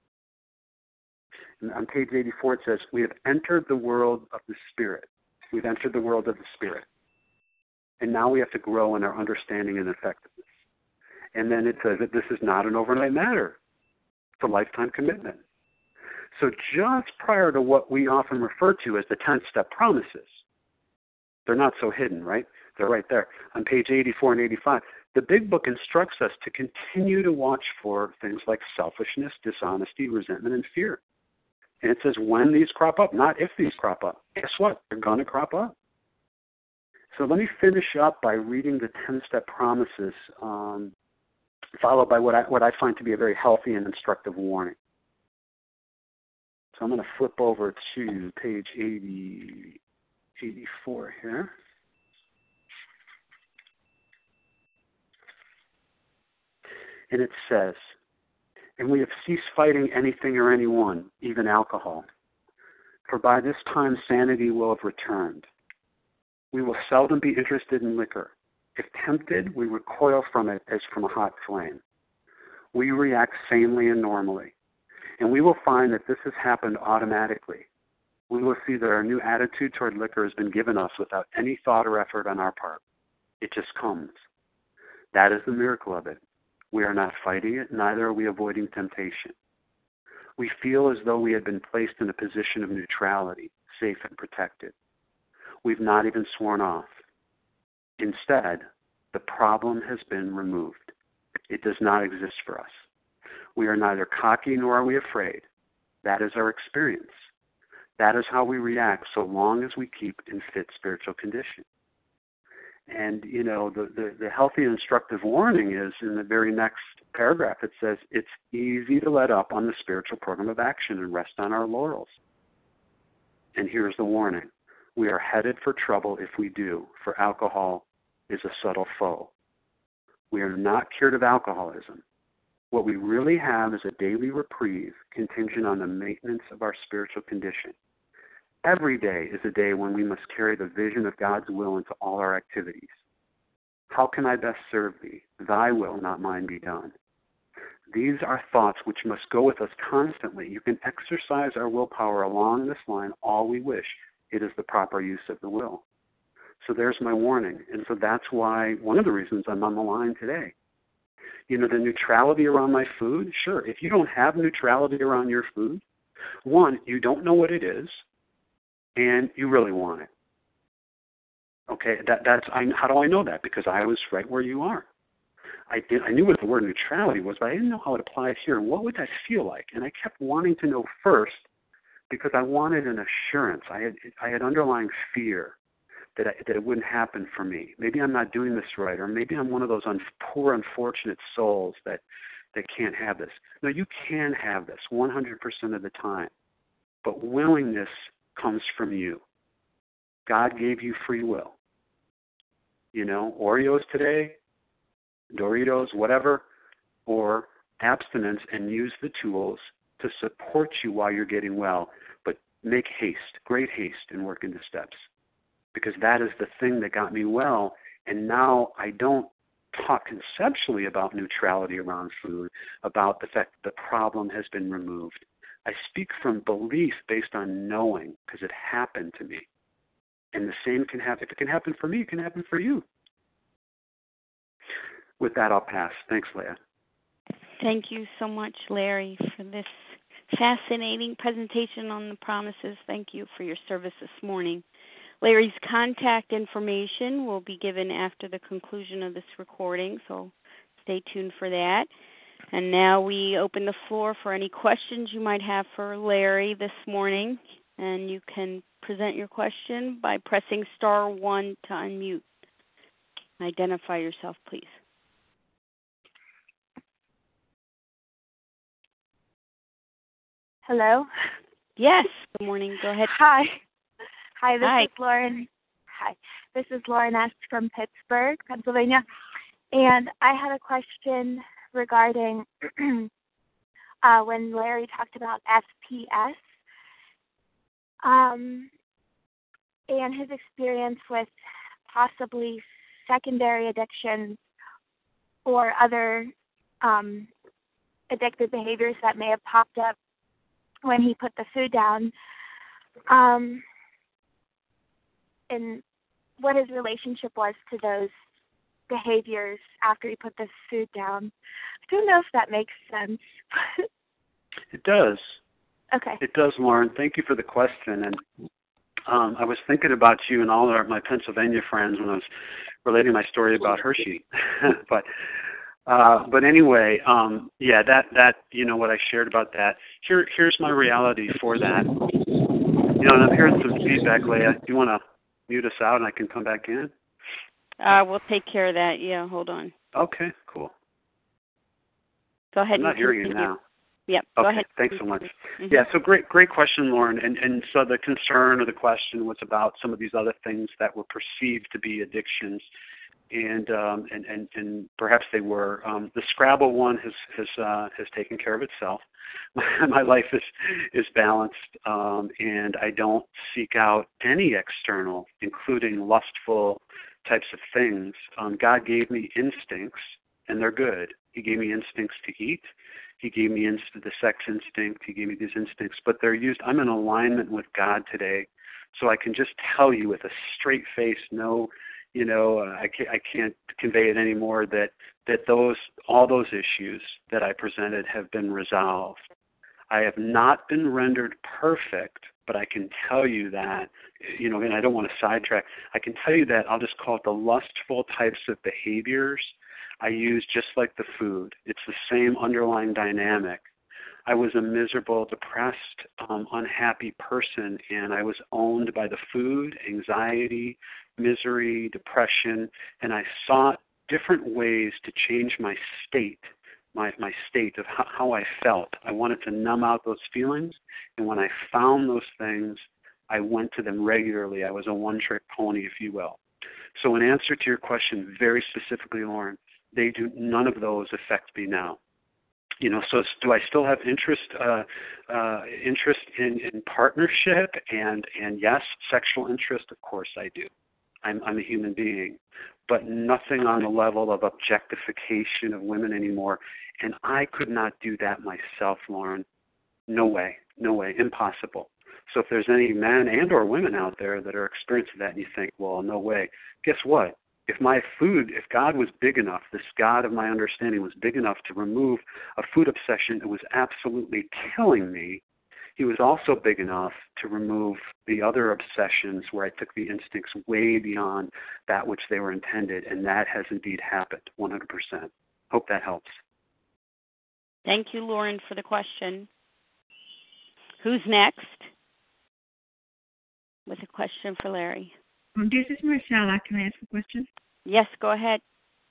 And on page 84 it says, we have entered the world of the Spirit. We've entered the world of the Spirit. And now we have to grow in our understanding and effectiveness. And then it says that this is not an overnight matter. It's a lifetime commitment. So just prior to what we often refer to as the 10-step promises, they're not so hidden, right? They're right there. On page 84 and 85, the Big Book instructs us to continue to watch for things like selfishness, dishonesty, resentment, and fear. And it says when these crop up, not if these crop up. Guess what? They're going to crop up. So let me finish up by reading the 10-step promises, followed by what I find to be a very healthy and instructive warning. So I'm going to flip over to page 84 here. And it says, and we have ceased fighting anything or anyone, even alcohol. For by this time sanity will have returned. We will seldom be interested in liquor. If tempted, we recoil from it as from a hot flame. We react sanely and normally. And we will find that this has happened automatically. We will see that our new attitude toward liquor has been given us without any thought or effort on our part. It just comes. That is the miracle of it. We are not fighting it, neither are we avoiding temptation. We feel as though we had been placed in a position of neutrality, safe and protected. We've not even sworn off. Instead, the problem has been removed. It does not exist for us. We are neither cocky nor are we afraid. That is our experience. That is how we react so long as we keep in fit spiritual condition. And, the healthy and instructive warning is in the very next paragraph. It says, it's easy to let up on the spiritual program of action and rest on our laurels. And here's the warning. We are headed for trouble if we do, for alcohol is a subtle foe. We are not cured of alcoholism. What we really have is a daily reprieve contingent on the maintenance of our spiritual condition. Every day is a day when we must carry the vision of God's will into all our activities. How can I best serve thee? Thy will, not mine, be done. These are thoughts which must go with us constantly. You can exercise our willpower along this line all we wish. It is the proper use of the will. So there's my warning. And so that's why, one of the reasons I'm on the line today. The neutrality around my food, sure. If you don't have neutrality around your food, one, you don't know what it is, and you really want it. Okay, how do I know that? Because I was right where you are. I knew what the word neutrality was, but I didn't know how it applied here. And what would that feel like? And I kept wanting to know first because I wanted an assurance. I had underlying fear that it wouldn't happen for me. Maybe I'm not doing this right, or maybe I'm one of those poor, unfortunate souls that can't have this. No, you can have this 100% of the time, but willingness comes from you. God gave you free will. Oreos today, Doritos, whatever, or abstinence, and use the tools to support you while you're getting well, but make haste, great haste, and work into steps. Because that is the thing that got me well, and now I don't talk conceptually about neutrality around food, about the fact that the problem has been removed. I speak from belief based on knowing, because it happened to me. And the same can happen. If it can happen for me, it can happen for you. With that, I'll pass. Thanks, Leah. Thank you so much, Larry, for this fascinating presentation on the promises. Thank you for your service this morning. Larry's contact information will be given after the conclusion of this recording, so stay tuned for that. And now we open the floor for any questions you might have for Larry this morning. And you can present your question by pressing *1 to unmute. Identify yourself, please. Hello? Yes. Good morning. Go ahead. Hi, this is Lauren. Hi. This is Lauren S. from Pittsburgh, Pennsylvania. And I had a question regarding when Larry talked about SPS and his experience with possibly secondary addictions or other addictive behaviors that may have popped up when he put the food down, and what his relationship was to those behaviors after he put the food down. I don't know if that makes sense. It does. Okay. It does, Lauren. Thank you for the question. And I was thinking about you and all my Pennsylvania friends when I was relating my story about Hershey. But anyway, yeah, that what I shared about that. Here's my reality for that. And I'm hearing some feedback, Leah. Do you want to mute us out and I can come back in? We'll take care of that. Yeah, hold on. Okay, cool. Go ahead. I'm not hearing you now. Yep. Okay, Go ahead. Thanks so much. Mm-hmm. Yeah, so great question, Lauren. And so the concern or the question was about some of these other things that were perceived to be addictions, and perhaps they were. The Scrabble one has taken care of itself. My life is balanced, and I don't seek out any external, including lustful types of things. God gave me instincts, and they're good. He gave me instincts to eat. He gave me the sex instinct. He gave me these instincts, but they're used. I'm in alignment with God today, so I can just tell you with a straight face, no, I can't convey it anymore that all those issues that I presented have been resolved. I have not been rendered perfect, but I can tell you that, and I don't want to sidetrack. I can tell you that I'll just call it the lustful types of behaviors I use just like the food. It's the same underlying dynamic. I was a miserable, depressed, unhappy person, and I was owned by the food, anxiety, misery, depression, and I sought different ways to change my state, my state of how I felt. I wanted to numb out those feelings, and when I found those things, I went to them regularly. I was a one-trick pony, if you will. So in answer to your question very specifically, Lauren, none of those affect me now. So do I still have interest in partnership and yes, sexual interest? Of course I do. I'm a human being, but nothing on the level of objectification of women anymore. And I could not do that myself, Lauren. No way, impossible. So if there's any men and or women out there that are experiencing that and you think, well, no way, guess what? If God was big enough, this God of my understanding was big enough to remove a food obsession that was absolutely killing me, he was also big enough to remove the other obsessions where I took the instincts way beyond that which they were intended, and that has indeed happened, 100%. Hope that helps. Thank you, Lauren, for the question. Who's next with a question for Larry? This is Marcella. Can I ask a question? Yes, go ahead.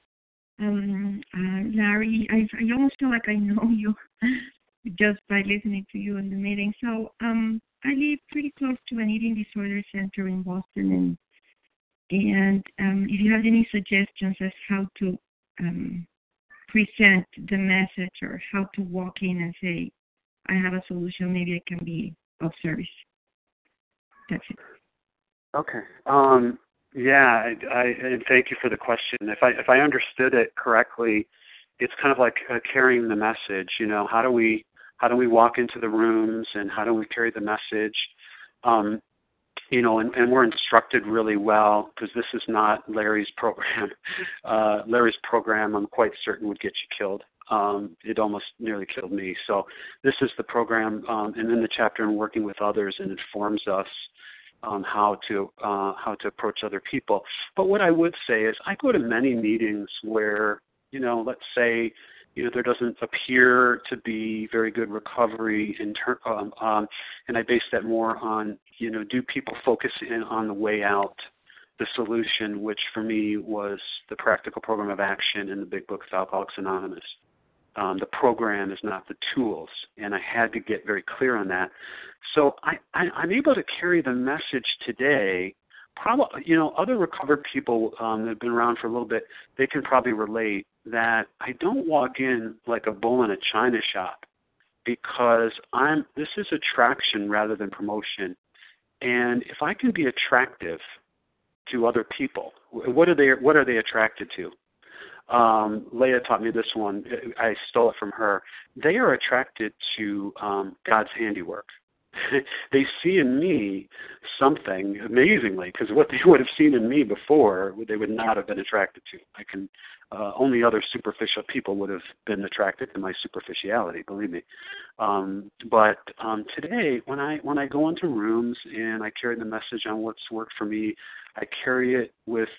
Larry, I almost feel like I know you just by listening to you in the meeting. So I live pretty close to an eating disorder center in Boston, and if you have any suggestions as how to present the message or how to walk in and say, I have a solution, maybe I can be of service. That's it. Okay. Yeah, and thank you for the question. If I understood it correctly, it's kind of like carrying the message. How do we walk into the rooms and how do we carry the message? And we're instructed really well because this is not Larry's program. Larry's program, I'm quite certain, would get you killed. It almost nearly killed me. So this is the program, and in the chapter on working with others, and informs us how to approach other people. But what I would say is I go to many meetings where, let's say, there doesn't appear to be very good recovery and I base that more on, do people focus in on the way out, the solution, which for me was the practical program of action in the big book of Alcoholics Anonymous. The program is not the tools, and I had to get very clear on that. So I'm able to carry the message today. Probably, other recovered people that have been around for a little bit, they can probably relate that I don't walk in like a bull in a china shop, because this is attraction rather than promotion. And if I can be attractive to other people, what are they attracted to? Leah taught me this one. I stole it from her. They are attracted to God's handiwork. They see in me something amazingly, because what they would have seen in me before, they would not have been attracted to. Only other superficial people would have been attracted to my superficiality, believe me. But today, when I go into rooms and I carry the message on what's worked for me, I carry it with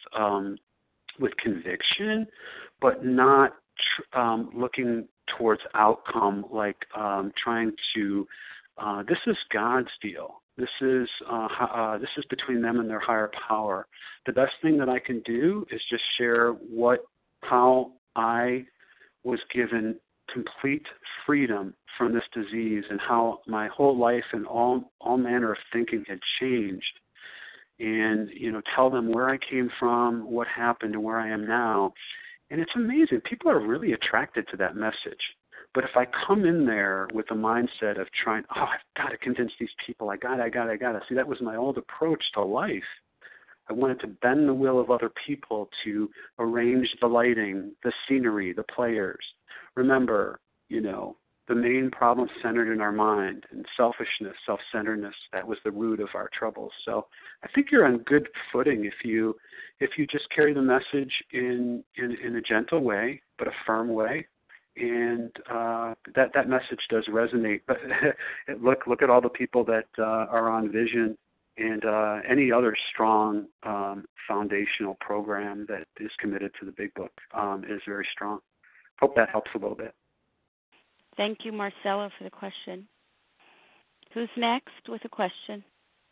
conviction, but not looking towards outcome, like trying to. This is God's deal. This is between them and their higher power. The best thing that I can do is just share how I was given complete freedom from this disease, and how my whole life and all manner of thinking had changed. And, tell them where I came from, what happened, and where I am now. And it's amazing. People are really attracted to that message. But if I come in there with the mindset of trying, I've got to convince these people, I got to. See, that was my old approach to life. I wanted to bend the will of other people to arrange the lighting, the scenery, the players. Remember, the main problem centered in our mind, and selfishness, self-centeredness, that was the root of our troubles. So I think you're on good footing if you just carry the message in a gentle way, but a firm way, and that message does resonate. But look at all the people that are on Vision, and any other strong foundational program that is committed to the Big Book is very strong. Hope that helps a little bit. Thank you, Marcella, for the question. Who's next with a question?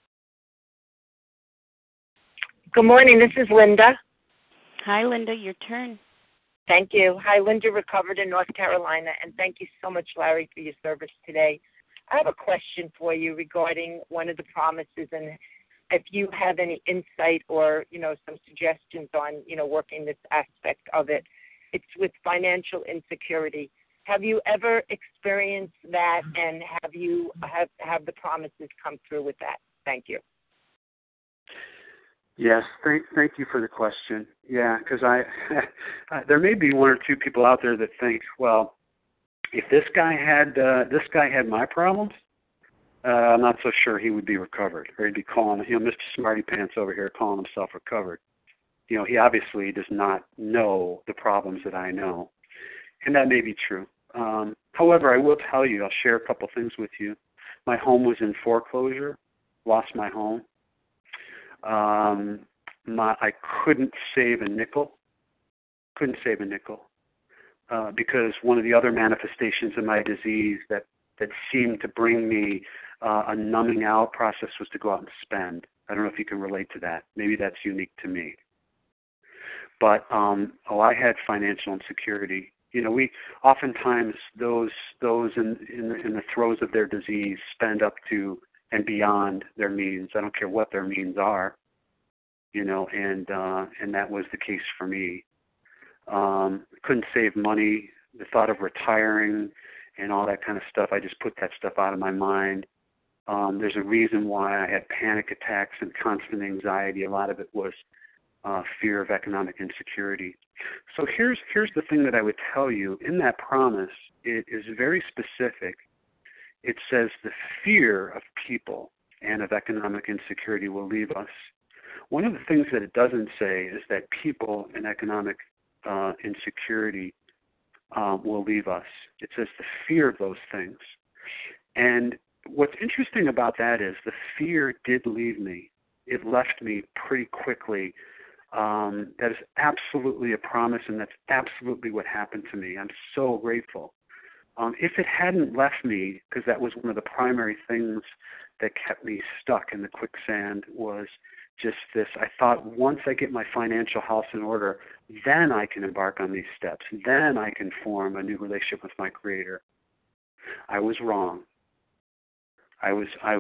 Good morning. This is Linda. Hi, Linda. Your turn. Thank you. Hi, Linda, recovered in North Carolina, and thank you so much, Larry, for your service today. I have a question for you regarding one of the promises, and if you have any insight or, some suggestions on, working this aspect of it. It's with financial insecurity. Have you ever experienced that, and have the promises come through with that? Thank you. Yes, thank you for the question. Yeah, because there may be one or two people out there that think, well, if this guy had my problems, I'm not so sure he would be recovered, or he'd be calling, Mr. Smarty Pants over here calling himself recovered. He obviously does not know the problems that I know, and that may be true. However, I will tell you, I'll share a couple things with you. My home was in foreclosure, lost my home. I couldn't save a nickel. Because one of the other manifestations of my disease that seemed to bring me a numbing out process was to go out and spend. I don't know if you can relate to that. Maybe that's unique to me. But I had financial insecurity. We oftentimes those in the throes of their disease spend up to and beyond their means. I don't care what their means are, and that was the case for me. Couldn't save money. The thought of retiring and all that kind of stuff, I just put that stuff out of my mind. There's a reason why I had panic attacks and constant anxiety. A lot of it was fear of economic insecurity. So here's the thing that I would tell you. In that promise, it is very specific. It says the fear of people and of economic insecurity will leave us. One of the things that it doesn't say is that people and economic insecurity will leave us. It says the fear of those things. And what's interesting about that is the fear did leave me. it left me pretty quickly. That is absolutely a promise, and that's absolutely what happened to me. I'm so grateful. If it hadn't left me, because that was one of the primary things that kept me stuck in the quicksand, was just this. I thought once I get my financial house in order, then I can embark on these steps. Then I can form a new relationship with my Creator. I was wrong. I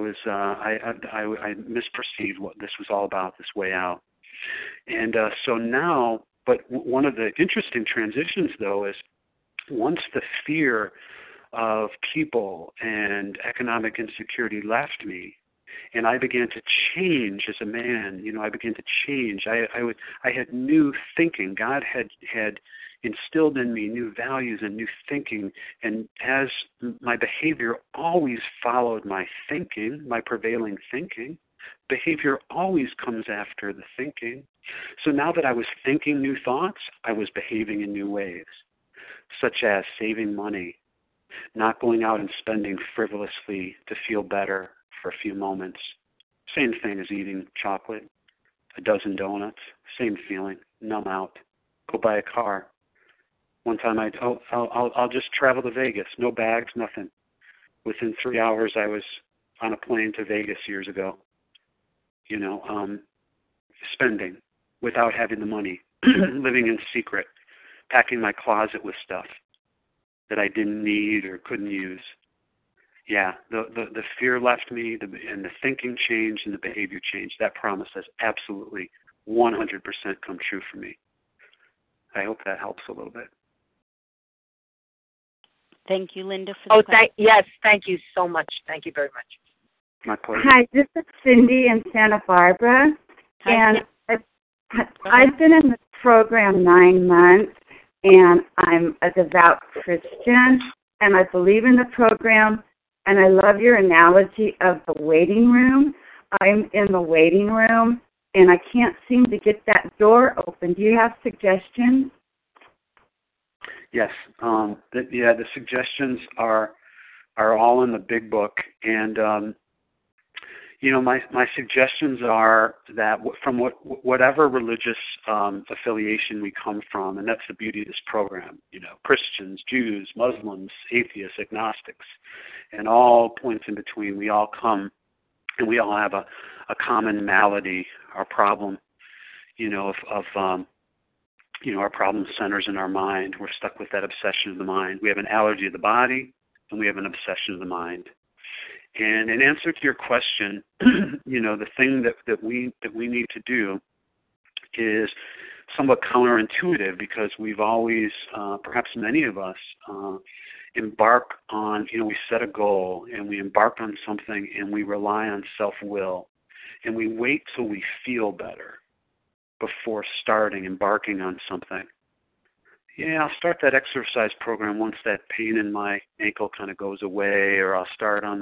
misperceived what this was all about, this way out. And so now, but one of the interesting transitions, though, is once the fear of people and economic insecurity left me, and I began to change as a man, I began to change. I had new thinking. God had instilled in me new values and new thinking, and as my behavior always followed my thinking, my prevailing thinking, behavior always comes after the thinking. So now that I was thinking new thoughts, I was behaving in new ways, such as saving money, not going out and spending frivolously to feel better for a few moments. Same thing as eating chocolate, a dozen donuts, same feeling, numb out, go buy a car. One time I'll just travel to Vegas, no bags, nothing. Within 3 hours I was on a plane to Vegas years ago. Spending without having the money, living in secret, packing my closet with stuff that I didn't need or couldn't use. Yeah, the fear left me, and the thinking changed, and the behavior changed. That promise has absolutely 100% come true for me. I hope that helps a little bit. Thank you, Linda, for the question. Yes, thank you so much. Thank you very much. My pleasure. Hi, this is Cindy in Santa Barbara. Hi. And I've been in this program 9 months, and I'm a devout Christian, and I believe in the program, and I love your analogy of the waiting room. I'm in the waiting room, and I can't seem to get that door open. Do you have suggestions? Yes. The suggestions are all in the big book, and my suggestions are that from whatever religious affiliation we come from, and that's the beauty of this program. Christians, Jews, Muslims, atheists, agnostics, and all points in between. We all come, and we all have a common malady, our problem. Our problem centers in our mind. We're stuck with that obsession of the mind. We have an allergy of the body, and we have an obsession of the mind. And in answer to your question, the thing that we need to do is somewhat counterintuitive, because we've always, perhaps many of us, embark on, we set a goal and we embark on something and we rely on self-will, and we wait till we feel better before embarking on something. Yeah, I'll start that exercise program once that pain in my ankle kind of goes away, or I'll start on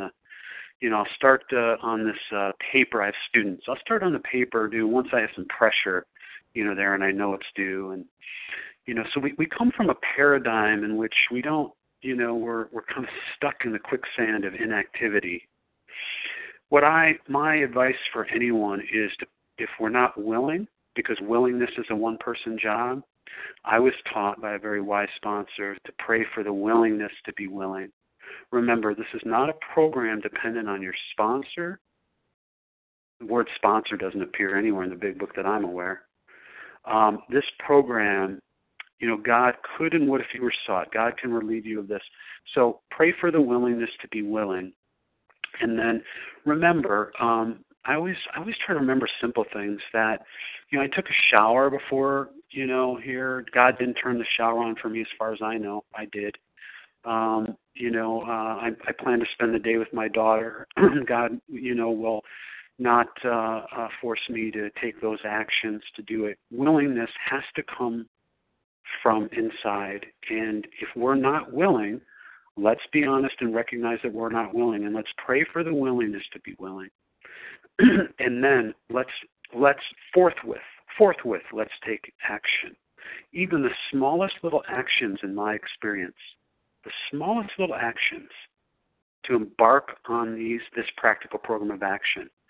on this paper. I have students. I'll start on the paper once I have some pressure, there, and I know it's due. And, so we come from a paradigm in which we don't, we're kind of stuck in the quicksand of inactivity. My advice for anyone is if we're not willing, because willingness is a one-person job, I was taught by a very wise sponsor to pray for the willingness to be willing. Remember, this is not a program dependent on your sponsor. The word sponsor doesn't appear anywhere in the big book that I'm aware. This program, God could and would if you were sought. God can relieve you of this. So pray for the willingness to be willing. And then remember, I always try to remember simple things that, I took a shower before, here. God didn't turn the shower on for me as far as I know. I did. I plan to spend the day with my daughter. God, will not force me to take those actions to do it. Willingness has to come from inside. And if we're not willing, let's be honest and recognize that we're not willing, and let's pray for the willingness to be willing. And then let's forthwith, let's take action. Even the smallest little actions, in my experience, the smallest little actions to embark on this practical program of action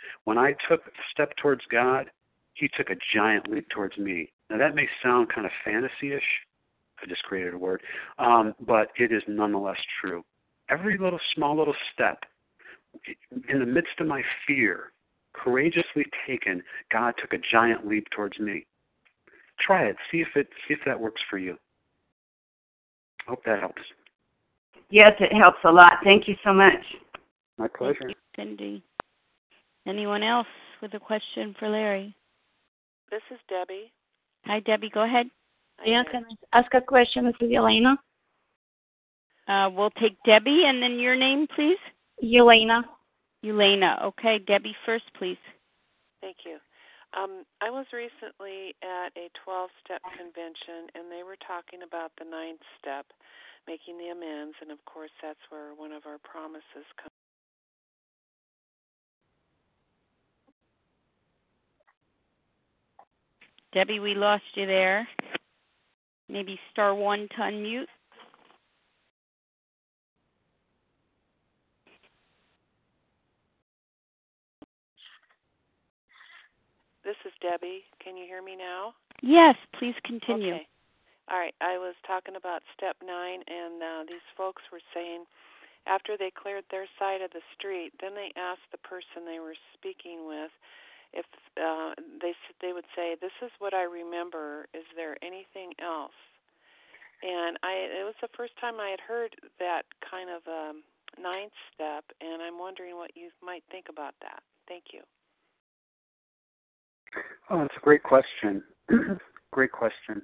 When I took a step towards God, he took a giant leap towards me. Now that may sound kind of fantasy-ish. I just created a word. But it is nonetheless true. Every small little step, in the midst of my fear, courageously taken, God took a giant leap towards me. Try it. See if that works for you. Hope that helps. Yes, it helps a lot. Thank you so much. My pleasure. Thank you, Cindy. Anyone else with a question for Larry? This is Debbie. Hi, Debbie. Go ahead. Yeah, can I ask a question, Mrs. Elena? We'll take Debbie, and then your name, please. Elena. Okay, Debbie first, please. Thank you. I was recently at a 12-step convention, and they were talking about the 9th step, making the amends, and of course that's where one of our promises comes. Debbie, we lost you there. Maybe *1 to unmute. This is Debbie. Can you hear me now? Yes, please continue. Okay. All right. I was talking about step 9, and these folks were saying after they cleared their side of the street, then they asked the person they were speaking with if they would say, "This is what I remember. Is there anything else?" And it was the first time I had heard that kind of 9th step, and I'm wondering what you might think about that. Thank you. Oh, that's a great question. Great question.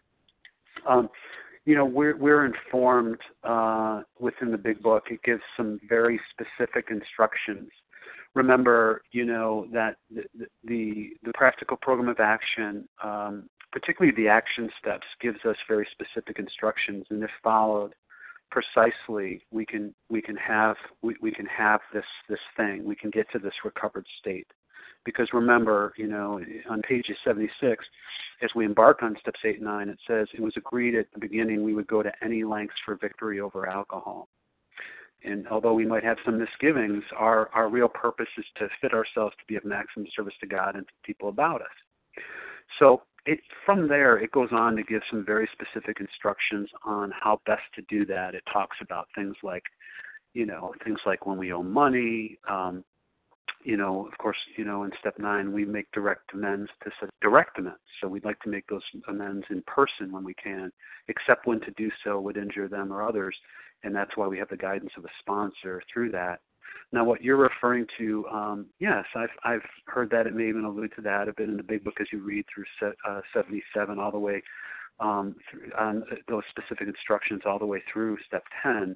We're informed within the Big Book. It gives some very specific instructions. Remember, that the practical program of action, particularly the action steps, gives us very specific instructions, and if followed precisely, we can have this thing. We can get to this recovered state. Because remember, on page 76, as we embark on steps 8 and 9, it says it was agreed at the beginning we would go to any lengths for victory over alcohol. And although we might have some misgivings, our real purpose is to fit ourselves to be of maximum service to God and to people about us. So from there, it goes on to give some very specific instructions on how best to do that. It talks about things like when we owe money. Of course, in step 9, we make direct amends. So we'd like to make those amends in person when we can, except when to do so would injure them or others, and that's why we have the guidance of a sponsor through that. Now, what you're referring to, yes, I've heard that. It may even allude to that a bit in the Big Book as you read through 77 all the way through, on those specific instructions all the way through step 10.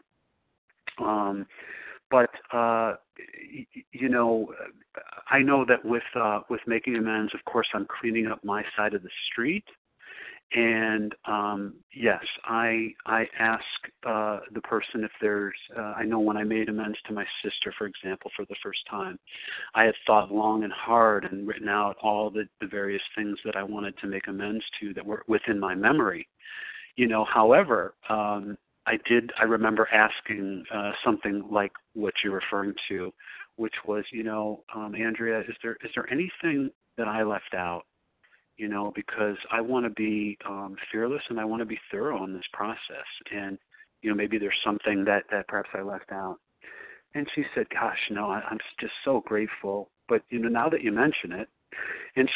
But I know that with making amends, of course, I'm cleaning up my side of the street, and yes, I ask the person if there's. I know when I made amends to my sister, for example, for the first time, I had thought long and hard and written out all the various things that I wanted to make amends to that were within my memory. However. I remember asking something like what you're referring to, which was, Andrea, is there anything that I left out? Because I want to be fearless and I want to be thorough in this process, and maybe there's something that perhaps I left out. And she said, "Gosh, no, I'm just so grateful. But now that you mention it." And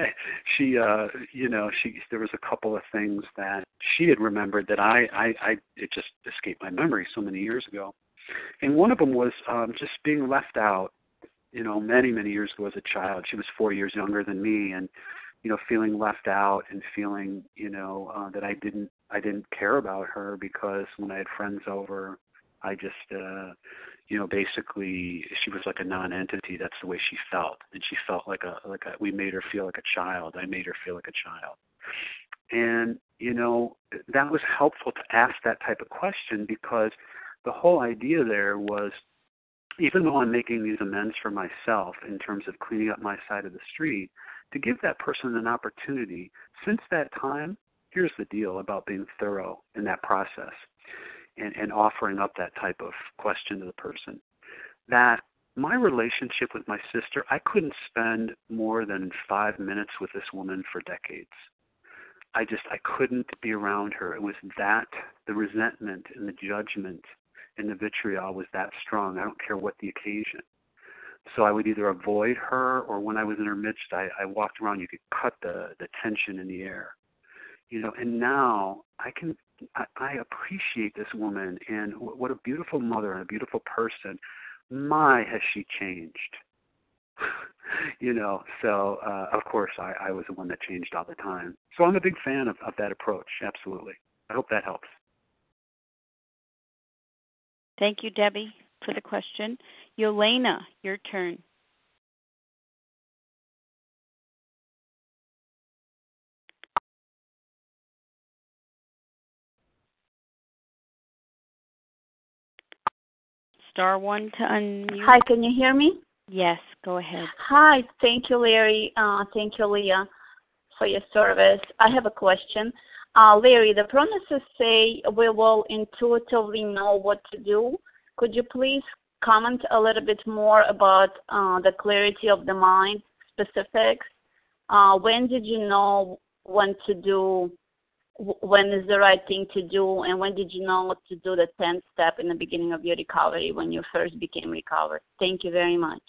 there was a couple of things that she had remembered that it just escaped my memory so many years ago. And one of them was just being left out, many, many years ago as a child. She was 4 years younger than me, and, feeling left out and feeling, that I didn't care about her because when I had friends over, I just, basically she was like a non-entity. That's the way she felt, and she felt we made her feel like a child. I made her feel like a child, and that was helpful to ask that type of question because the whole idea there was, even though I'm making these amends for myself in terms of cleaning up my side of the street, to give that person an opportunity. Since that time, here's the deal about being thorough in that process. And offering up that type of question to the person, that my relationship with my sister, I couldn't spend more than 5 minutes with this woman for decades. I couldn't be around her. It was that, the resentment and the judgment and the vitriol was that strong. I don't care what the occasion. So I would either avoid her, or when I was in her midst, I walked around. You could cut the tension in the air, And now I appreciate this woman, and what a beautiful mother and a beautiful person. My, has she changed? So of course I was the one that changed all the time. So I'm a big fan of that approach. Absolutely. I hope that helps. Thank you, Debbie, for the question. Yelena, your turn. Star 1 to unmute. Hi, can you hear me? Yes, go ahead. Hi, thank you, Larry. Thank you, Leah, for your service. I have a question. Larry, the promises say we will intuitively know what to do. Could you please comment a little bit more about the clarity of the mind, specifics? When did you know when to do, when is the right thing to do, and when did you know what to do the 10th step in the beginning of your recovery when you first became recovered? Thank you very much.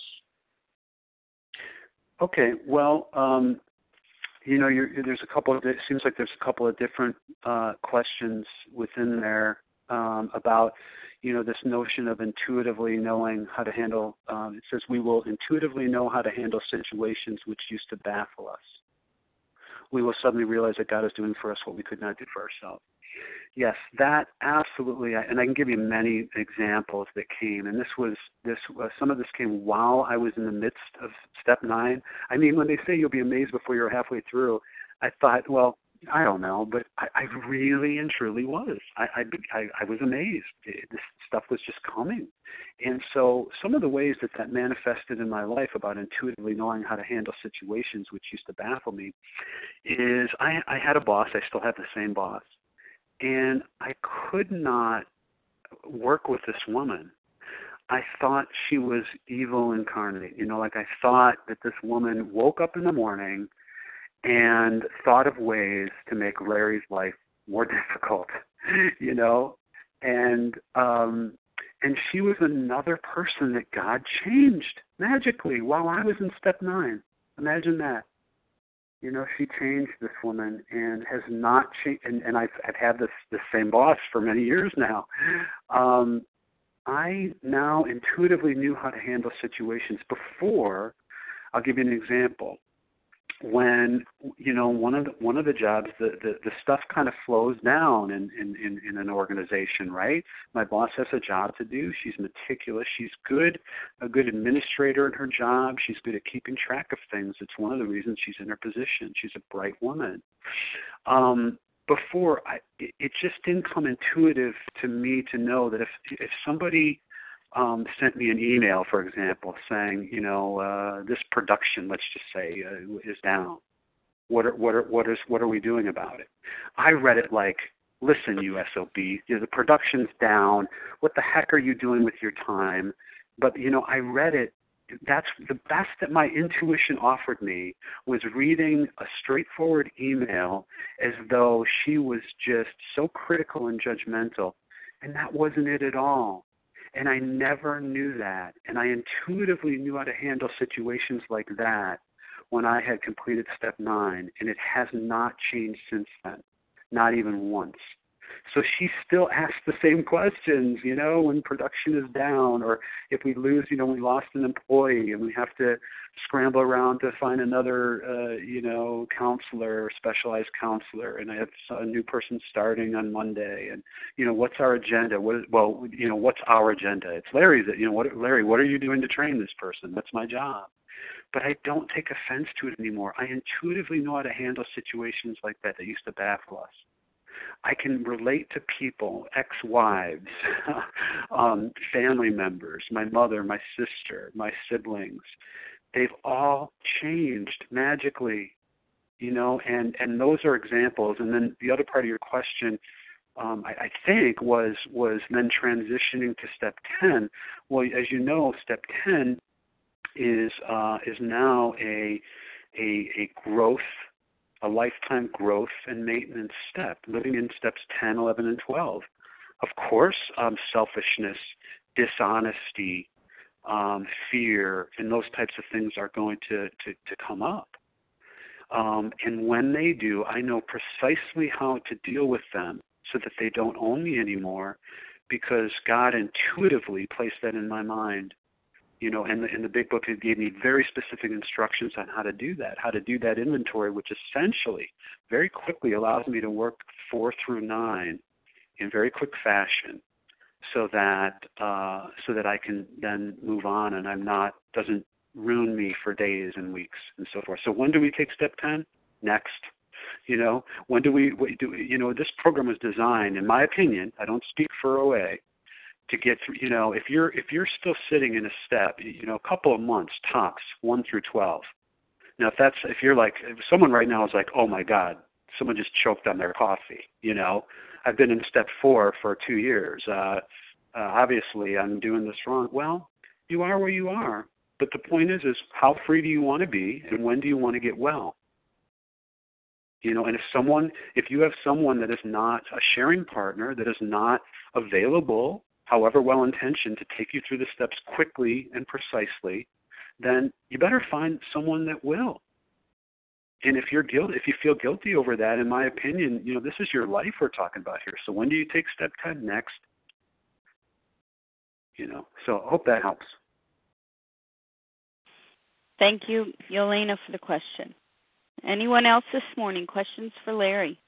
Okay, well, there's a couple of, it seems like there's a couple of different questions within there about, this notion of intuitively knowing how to handle, it says we will intuitively know how to handle situations which used to baffle us. We will suddenly realize that God is doing for us what we could not do for ourselves. Yes, that absolutely, and I can give you many examples that came, and some of this came while I was in the midst of step 9. I mean, when they say you'll be amazed before you're halfway through, I thought, well, I don't know, but I really and truly was. I was amazed. This stuff was just coming. And so some of the ways that manifested in my life about intuitively knowing how to handle situations which used to baffle me is I had a boss. I still have the same boss. And I could not work with this woman. I thought she was evil incarnate. I thought that this woman woke up in the morning and thought of ways to make Larry's life more difficult, and she was another person that God changed magically while I was in step 9. Imagine that. She changed this woman and has not changed, and I've had this same boss for many years now. I now intuitively knew how to handle situations before. I'll give you an example. When one of the jobs, the stuff kind of flows down in an organization, right? My boss has a job to do. She's meticulous. She's a good administrator in her job. She's good at keeping track of things. It's one of the reasons she's in her position. She's a bright woman. Before, it just didn't come intuitive to me to know that if somebody sent me an email, for example, saying, this production, let's just say, is down. What are we doing about it? I read it like, listen, you SOB, the production's down. What the heck are you doing with your time? But I read it. That's the best that my intuition offered me, was reading a straightforward email as though she was just so critical and judgmental, and that wasn't it at all. And I never knew that. And I intuitively knew how to handle situations like that when I had completed step 9. And it has not changed since then, not even once. So she still asks the same questions, when production is down, or if we lose, we lost an employee and we have to scramble around to find another, counselor or specialized counselor. And I have a new person starting on Monday. And, what's our agenda? What's our agenda? It's Larry's. Larry, what are you doing to train this person? That's my job. But I don't take offense to it anymore. I intuitively know how to handle situations like that used to baffle us. I can relate to people, ex-wives, family members, my mother, my sister, my siblings. They've all changed magically, and those are examples. And then the other part of your question, I think was then transitioning to step 10. Well, as you know, step 10 is now a growth, a lifetime growth and maintenance step, living in steps 10, 11, and 12. Of course, selfishness, dishonesty, fear, and those types of things are going to come up. And when they do, I know precisely how to deal with them so that they don't own me anymore, because God intuitively placed that in my mind. You know, and in the big book, it gave me very specific instructions on how to do that inventory, which essentially very quickly allows me to work 4 through 9 in very quick fashion, so that I can then move on, and doesn't ruin me for days and weeks and so forth. So when do we take step 10? Next. You know, when do we do? You know, this program was designed, in my opinion, I don't speak for OA, to get through. You know, if you're still sitting in a step, you know, a couple of months tops, 1 through 12. Now, if you're like, if someone right now is like, oh my God, someone just choked on their coffee. You know, I've been in step 4 for 2 years. Obviously, I'm doing this wrong. Well, you are where you are. But the point is how free do you want to be, and when do you want to get well? You know, and if you have someone that is not a sharing partner, that is not available, however well-intentioned, to take you through the steps quickly and precisely, then you better find someone that will. And if you feel guilty over that, in my opinion, you know, this is your life we're talking about here. So when do you take step 10? Next. You know, so I hope that helps. Thank you, Yelena, for the question. Anyone else this morning? Questions for Larry?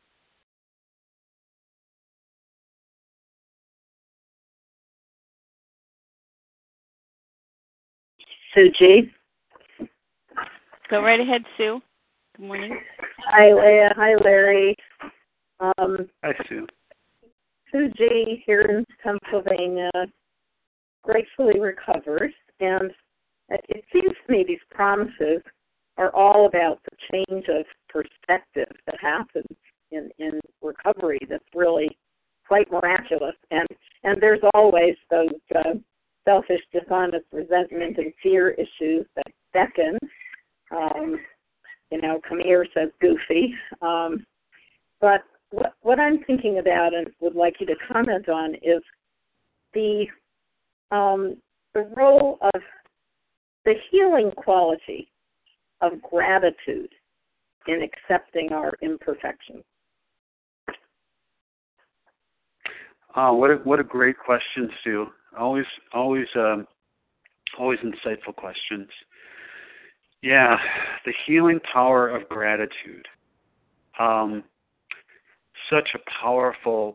Sue G. Go right ahead, Sue. Good morning. Hi, Leah. Hi, Larry. Hi, Sue. Sue G. here in Pennsylvania, gratefully recovered, and it seems to me these promises are all about the change of perspective that happens in recovery. That's really quite miraculous. And there's always those selfish, dishonest, resentment, and fear issues that beckon. You know, Camille says goofy. But what I'm thinking about and would like you to comment on is the role of the healing quality of gratitude in accepting our imperfections. What a great question, Sue. Always insightful questions. Yeah, the healing power of gratitude. Such a powerful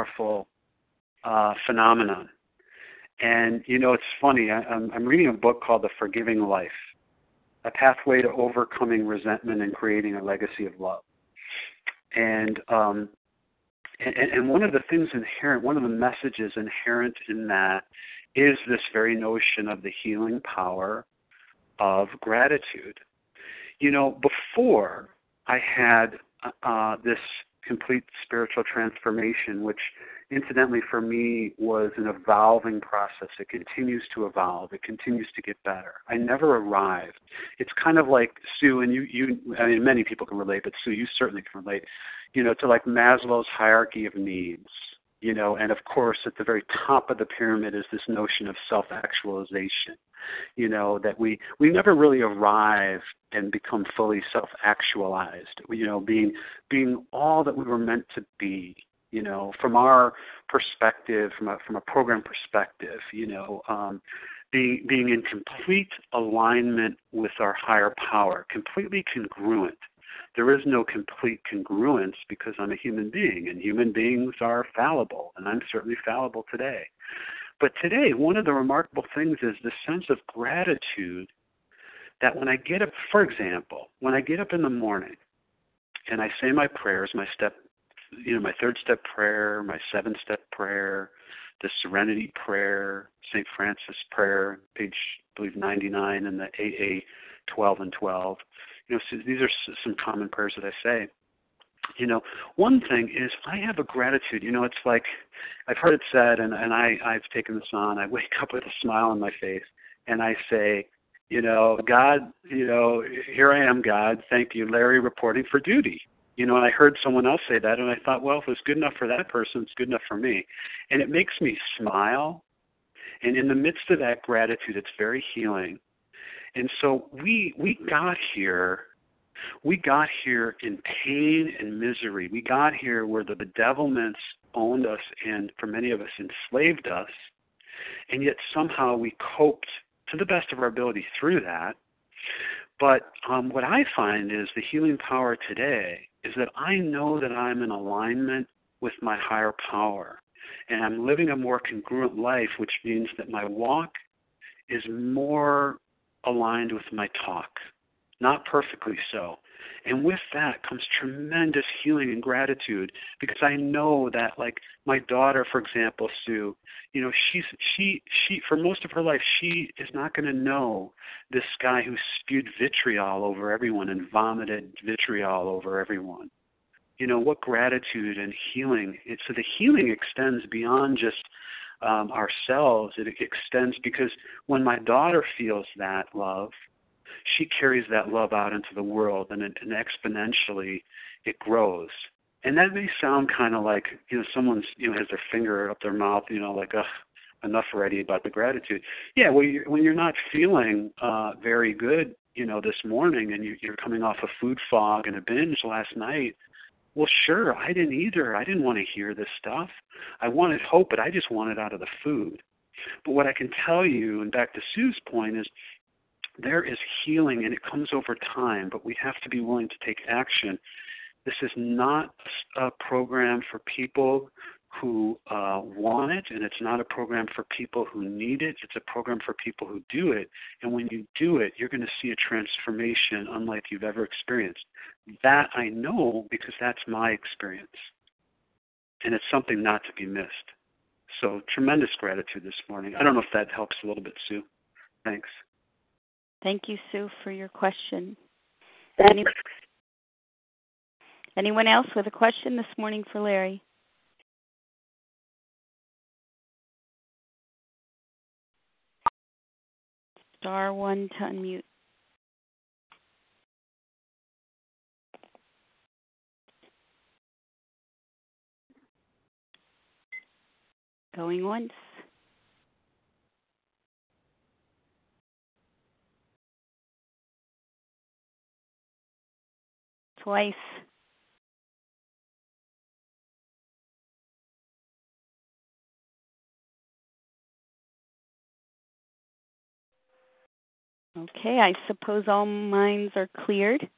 phenomenon. And, you know, it's funny. I'm reading a book called The Forgiving Life, A Pathway to Overcoming Resentment and Creating a Legacy of Love. And one of the things one of the messages inherent in that is this very notion of the healing power of gratitude. You know, before I had this complete spiritual transformation, which incidentally for me was an evolving process. It continues to evolve. It continues to get better. I never arrived. It's kind of like, Sue, and you I mean, many people can relate, but Sue, you certainly can relate, you know, to like Maslow's hierarchy of needs, you know, and of course at the very top of the pyramid is this notion of self-actualization, you know, that we never really arrive and become fully self-actualized, you know, being all that we were meant to be, you know, from our perspective, from a program perspective, you know, being in complete alignment with our higher power, completely congruent. There is no complete congruence because I'm a human being, and human beings are fallible, and I'm certainly fallible today. But today, one of the remarkable things is the sense of gratitude that when I get up, for example, when I get up in the morning and I say my prayers, my 3rd-step prayer, my 7-step prayer, the Serenity Prayer, St. Francis Prayer, page, I believe, 99 in the AA 12 and 12. You know, so these are some common prayers that I say. One thing is I have a gratitude. It's like I've heard it said, and I've taken this on. I wake up with a smile on my face, and I say, God, here I am, God. Thank you, Larry, reporting for duty. And I heard someone else say that, and I thought, well, if it's good enough for that person, it's good enough for me. And it makes me smile. And in the midst of that gratitude, it's very healing. And so we got here. We got here in pain and misery. We got here where the bedevilments owned us and, for many of us, enslaved us. And yet somehow we coped to the best of our ability through that. But what I find is the healing power today is that I know that I'm in alignment with my higher power. And I'm living a more congruent life, which means that my walk is more aligned with my talk. Not perfectly so. And with that comes tremendous healing and gratitude, because I know that, like my daughter, for example, Sue, she for most of her life, she is not going to know this guy who spewed vitriol over everyone and vomited vitriol over everyone. What gratitude and healing. So the healing extends beyond just ourselves. It extends because when my daughter feels that love, she carries that love out into the world, and exponentially it grows. And that may sound kind of like, someone's, has their finger up their mouth, like, enough already about the gratitude. Yeah, when you're not feeling very good, this morning, and you're coming off a food fog and a binge last night, well, sure, I didn't either. I didn't want to hear this stuff. I wanted hope, but I just wanted out of the food. But what I can tell you, and back to Sue's point, is there is healing, and it comes over time, but we have to be willing to take action. This is not a program for people who want it, and it's not a program for people who need it. It's a program for people who do it, and when you do it, you're going to see a transformation unlike you've ever experienced. That I know because that's my experience, and it's something not to be missed. So tremendous gratitude this morning. I don't know if that helps a little bit, Sue. Thanks. Thank you, Sue, for your question. Thanks. Anyone else with a question this morning for Larry? Star 1 to unmute. Going once. Twice. Okay, I suppose all minds are cleared.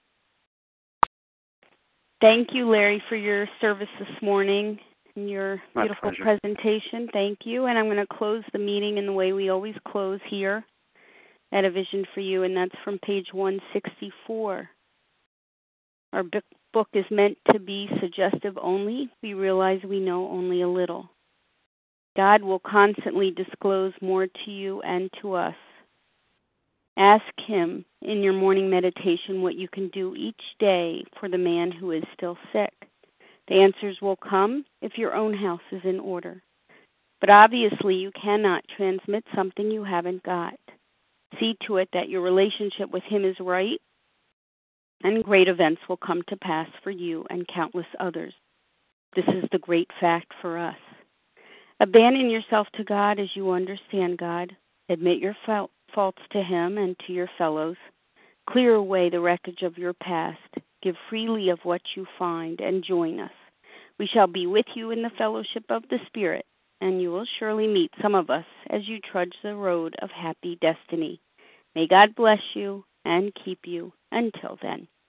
Thank you, Larry, for your service this morning and your beautiful presentation. Thank you. And I'm going to close the meeting in the way we always close here at A Vision for You, and that's from page 164. Our book is meant to be suggestive only. We realize we know only a little. God will constantly disclose more to you and to us. Ask Him in your morning meditation what you can do each day for the man who is still sick. The answers will come if your own house is in order. But obviously you cannot transmit something you haven't got. See to it that your relationship with Him is right, and great events will come to pass for you and countless others. This is the great fact for us. Abandon yourself to God as you understand God. Admit your faults to Him and to your fellows. Clear away the wreckage of your past. Give freely of what you find and join us. We shall be with you in the fellowship of the Spirit, and you will surely meet some of us as you trudge the road of happy destiny. May God bless you and keep you until then.